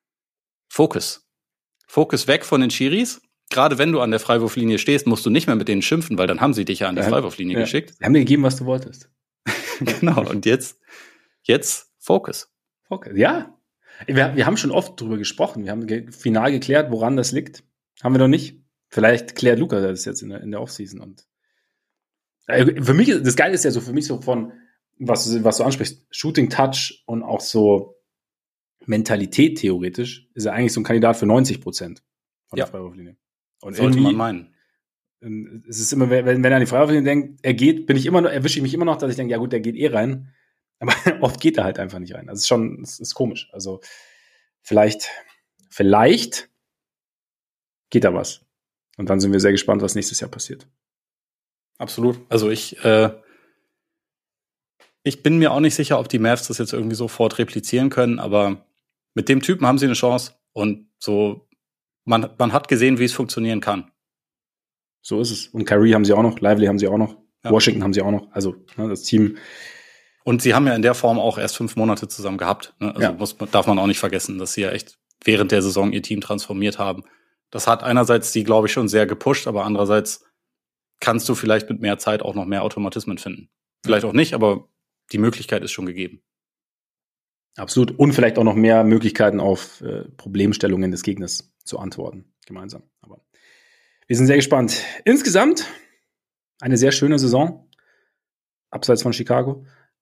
Fokus. Fokus weg von den Schiris. Gerade wenn du an der Freiwurflinie stehst, musst du nicht mehr mit denen schimpfen, weil dann haben sie dich ja an die ja, Freiwurflinie ja. geschickt. Sie haben dir gegeben, was du wolltest. Genau, und jetzt, jetzt Fokus. Fokus, ja. Wir, wir haben schon oft drüber gesprochen. Wir haben ge- final geklärt, woran das liegt. Haben wir noch nicht. Vielleicht klärt Luka das jetzt in der, in der Offseason. Und äh, für mich, das Geile ist ja so, für mich so von, was, was du ansprichst, Shooting, Touch und auch so Mentalität theoretisch, ist er eigentlich so ein Kandidat für neunzig Prozent von ja. der Freiwurflinie. Und sollte man meinen. Es ist immer, wenn, wenn er an die Freiwurflinie denkt, er geht, bin ich immer noch, erwische ich mich immer noch, dass ich denke, ja gut, der geht eh rein. Aber oft geht er halt einfach nicht rein. Das ist schon, das ist komisch. Also vielleicht, vielleicht geht da was. Und dann sind wir sehr gespannt, was nächstes Jahr passiert. Absolut. Also ich, äh, ich bin mir auch nicht sicher, ob die Mavs das jetzt irgendwie sofort replizieren können, aber mit dem Typen haben sie eine Chance und so, man, man hat gesehen, wie es funktionieren kann. So ist es. Und Kyrie haben sie auch noch, Lively haben sie auch noch, ja. Washington haben sie auch noch. Also ne, das Team. Und sie haben ja in der Form auch erst fünf Monate zusammen gehabt. Ne? Also ja. muss, darf man auch nicht vergessen, dass sie ja echt während der Saison ihr Team transformiert haben. Das hat einerseits die, glaube ich, schon sehr gepusht, aber andererseits kannst du vielleicht mit mehr Zeit auch noch mehr Automatismen finden. Vielleicht auch nicht, aber die Möglichkeit ist schon gegeben. Absolut. Und vielleicht auch noch mehr Möglichkeiten auf äh, Problemstellungen des Gegners zu antworten, gemeinsam. Aber wir sind sehr gespannt. Insgesamt eine sehr schöne Saison, abseits von Chicago.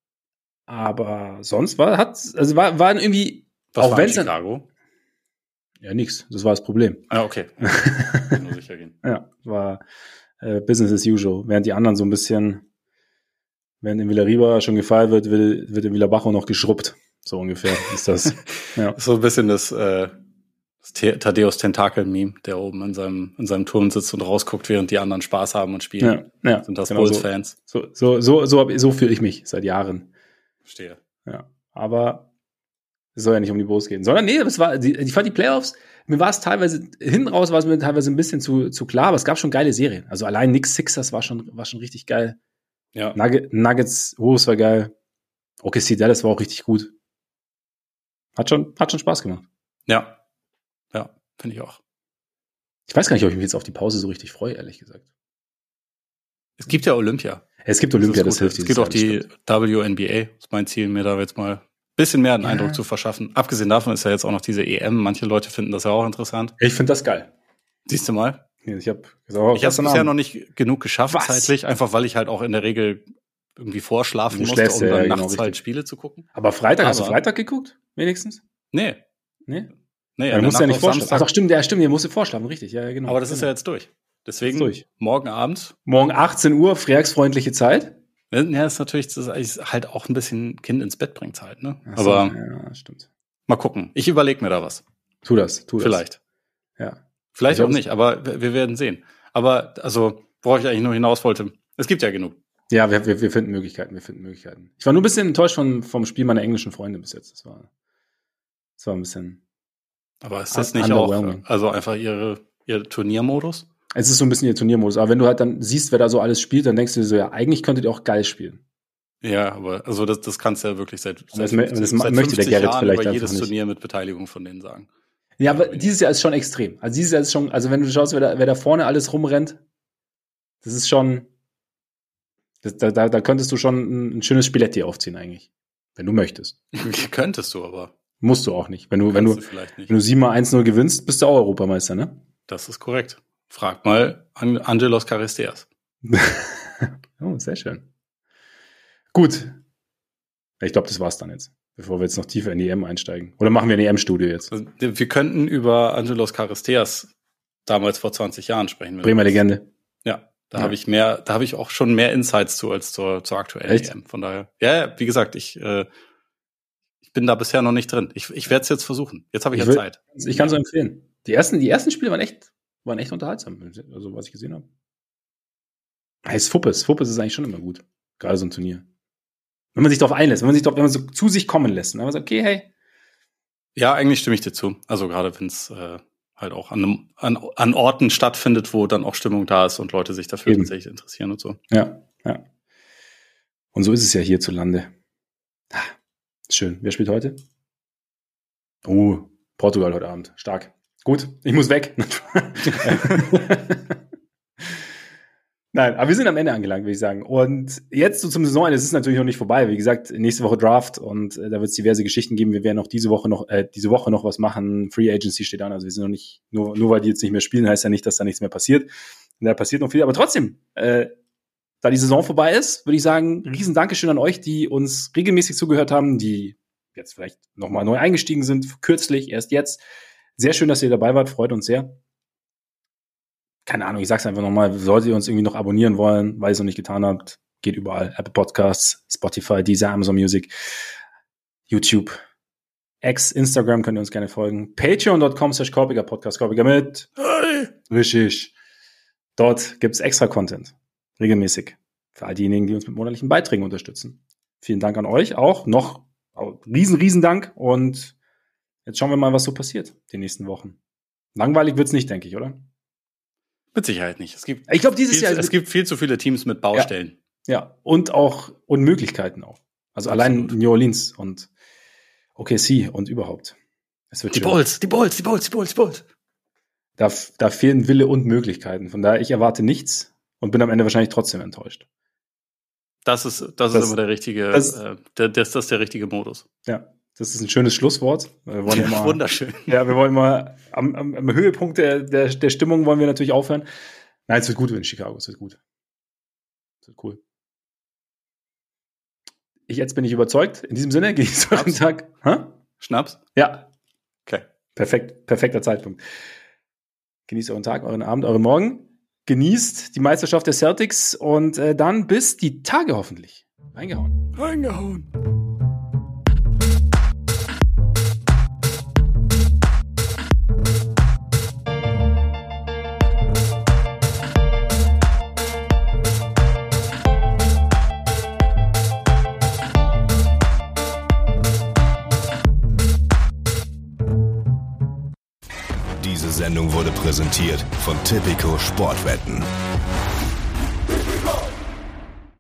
Aber sonst war, hat, also war, waren irgendwie, was auch war wenn in Chicago? Ja, nix. Das war das Problem. Ah, okay. Nur sicher gehen. Ja, war äh, Business as usual. Während die anderen so ein bisschen, während in Villarriba schon gefeiert wird, wird, wird in Villabajo noch geschrubbt. So ungefähr ist das. Ja. So ein bisschen das, äh, das Thaddeus Tentakel-Meme, der oben in seinem, in seinem Turm sitzt und rausguckt, während die anderen Spaß haben und spielen. Ja, ja. Sind das genau Bulls-Fans? So, so, so, so, so, so fühle ich mich seit Jahren. Verstehe. Ja, aber es soll ja nicht um die Bulls gehen, sondern nee, es war, die, ich fand die Playoffs, mir war es teilweise, hinten raus war es mir teilweise ein bisschen zu, zu klar, aber es gab schon geile Serien. Also allein Knicks Sixers war schon, war schon richtig geil. Ja. Nugget, Nuggets, Wolves war geil. O K C Dallas war auch richtig gut. Hat schon, hat schon Spaß gemacht. Ja. Ja, finde ich auch. Ich weiß gar nicht, ob ich mich jetzt auf die Pause so richtig freue, ehrlich gesagt. Es gibt ja Olympia. Es gibt Olympia, das, das hilft. Es gibt auch die W N B A. Das ist mein Ziel, mir da jetzt mal ein bisschen mehr einen ja. Eindruck zu verschaffen. Abgesehen davon ist ja jetzt auch noch diese E M. Manche Leute finden das ja auch interessant. Ich finde das geil. Siehst du mal? Ich habe ich habe es bisher noch nicht genug geschafft, Was? zeitlich, einfach weil ich halt auch in der Regel irgendwie vorschlafen musste, um dann ja, nachts genau, halt Spiele zu gucken. Aber Freitag, Aber, hast du Freitag geguckt? Wenigstens? Nee. Nee? Nee, ja, du musst ja nicht vorschlafen. Ach doch, stimmt, ja, stimmt, ihr musst vorschlafen, richtig, ja, genau. Aber das genau. ist ja jetzt durch. Deswegen durch. morgen Abend. Morgen achtzehn Uhr, freitagsfreundliche Zeit. Ja, ist natürlich das ist halt auch ein bisschen Kind ins Bett bringt halt, ne? So, aber ja, stimmt. Mal gucken. Ich überlege mir da was. Tu das, tu das. Vielleicht. Ja. Vielleicht auch nicht, aber wir, wir werden sehen. Aber, also, worauf ich eigentlich nur hinaus wollte, es gibt ja genug. Ja, wir, wir, wir finden Möglichkeiten, wir finden Möglichkeiten. Ich war nur ein bisschen enttäuscht von, vom Spiel meiner englischen Freunde bis jetzt. Das war, das war ein bisschen. Aber ist das nicht auch, also einfach ihre, ihr Turniermodus? Es ist so ein bisschen ihr Turniermodus. Aber wenn du halt dann siehst, wer da so alles spielt, dann denkst du dir so, ja, eigentlich könntet ihr auch geil spielen. Ja, aber also das, das kannst du ja wirklich seit, das, seit das seit möchte der Gerrit Jahren vielleicht über jedes nicht. Turnier mit Beteiligung von denen sagen. Ja, aber dieses Jahr ist schon extrem. Also dieses Jahr ist schon, also wenn du schaust, wer da, wer da vorne alles rumrennt, das ist schon, das, da, da, da könntest du schon ein, ein schönes Spieletti aufziehen eigentlich. Wenn du möchtest. Könntest du aber. Musst du auch nicht. Wenn du, wenn du, du vielleicht nicht. wenn du sieben mal eins null gewinnst, bist du auch Europameister, ne? Das ist korrekt. Frag mal An- Angelos Charisteas. Oh, sehr schön. Gut. Ich glaube, das war's dann jetzt, bevor wir jetzt noch tiefer in die E M einsteigen. Oder machen wir ein E M-Studio jetzt? Also, wir könnten über Angelos Charisteas damals vor zwanzig Jahren sprechen. Bremer Legende. Ja, da Ja. habe ich mehr, da habe ich auch schon mehr Insights zu als zur, zur aktuellen Echt? E M. Von daher, ja, ja, wie gesagt, ich, äh, ich bin da bisher noch nicht drin. Ich, ich werde es jetzt versuchen. Jetzt habe ich, Ich ja will- Zeit. Ich kann es empfehlen. Die ersten, die ersten Spiele waren echt, waren echt unterhaltsam, also was ich gesehen habe. Heißt Fuppes. Fuppes ist eigentlich schon immer gut. Gerade so ein Turnier. Wenn man sich darauf einlässt, wenn man sich doch, wenn man so zu sich kommen lässt. Und dann sagt, okay, hey. Ja, eigentlich stimme ich dir zu. Also gerade wenn es äh, halt auch an, einem, an, an Orten stattfindet, wo dann auch Stimmung da ist und Leute sich dafür Eben. tatsächlich interessieren und so. Ja, ja. Und so ist es ja hierzulande. Ah, schön. Wer spielt heute? Oh, Portugal heute Abend. Stark. Gut, ich muss weg. Nein, aber wir sind am Ende angelangt, würde ich sagen. Und jetzt so zum Saisonende, es ist natürlich noch nicht vorbei. Wie gesagt, nächste Woche Draft und äh, da wird es diverse Geschichten geben. Wir werden auch diese Woche noch, äh, diese Woche noch was machen. Free Agency steht an. Also wir sind noch nicht, nur, nur weil die jetzt nicht mehr spielen, heißt ja nicht, dass da nichts mehr passiert. Und da passiert noch viel. Aber trotzdem, äh, da die Saison vorbei ist, würde ich sagen, riesen Dankeschön an euch, die uns regelmäßig zugehört haben, die jetzt vielleicht nochmal neu eingestiegen sind, kürzlich, erst jetzt. Sehr schön, dass ihr dabei wart, freut uns sehr. Keine Ahnung, ich sag's einfach nochmal, solltet ihr uns irgendwie noch abonnieren wollen, weil ihr es noch nicht getan habt, geht überall. Apple Podcasts, Spotify, Deezer, Amazon Music, YouTube, X, Instagram könnt ihr uns gerne folgen. Patreon dot com slash Korpiger Podcast, Korpiger mit. Hey. Richtig. Dort gibt's extra Content. Regelmäßig. Für all diejenigen, die uns mit monatlichen Beiträgen unterstützen. Vielen Dank an euch auch. Noch riesen, riesen Dank. Und jetzt schauen wir mal, was so passiert die nächsten Wochen. Langweilig wird's nicht, denke ich, oder? Mit Sicherheit nicht. Es gibt, Ich glaube, dieses viel, Jahr. es gibt viel zu viele Teams mit Baustellen. Ja, und auch und Möglichkeiten auch. Also Absolut. allein New Orleans und O K C und überhaupt. Es wird Die schön. Bulls, die Bulls, die Bulls, die Bulls, die Bulls. Da, da fehlen Wille und Möglichkeiten. Von daher, ich erwarte nichts und bin am Ende wahrscheinlich trotzdem enttäuscht. Das ist, das, Das- ist immer der richtige, das- äh, der, das, das ist der richtige Modus. Ja, das ist ein schönes Schlusswort. Wir wollen ja immer, Wunderschön. ja, wir wollen mal am, am, am Höhepunkt der, der, der Stimmung wollen wir natürlich aufhören. Nein, es wird gut in Chicago, es wird gut. Es wird cool. Ich, jetzt bin ich überzeugt. In diesem Sinne, genießt euren Schnaps? Tag. Hä? Schnaps? Ja, Okay. perfekt, perfekter Zeitpunkt. Genießt euren Tag, euren Abend, euren Morgen. Genießt die Meisterschaft der Celtics und äh, dann bis die Tage hoffentlich. Reingehauen. Reingehauen. Diese Sendung wurde präsentiert von Tipico Sportwetten.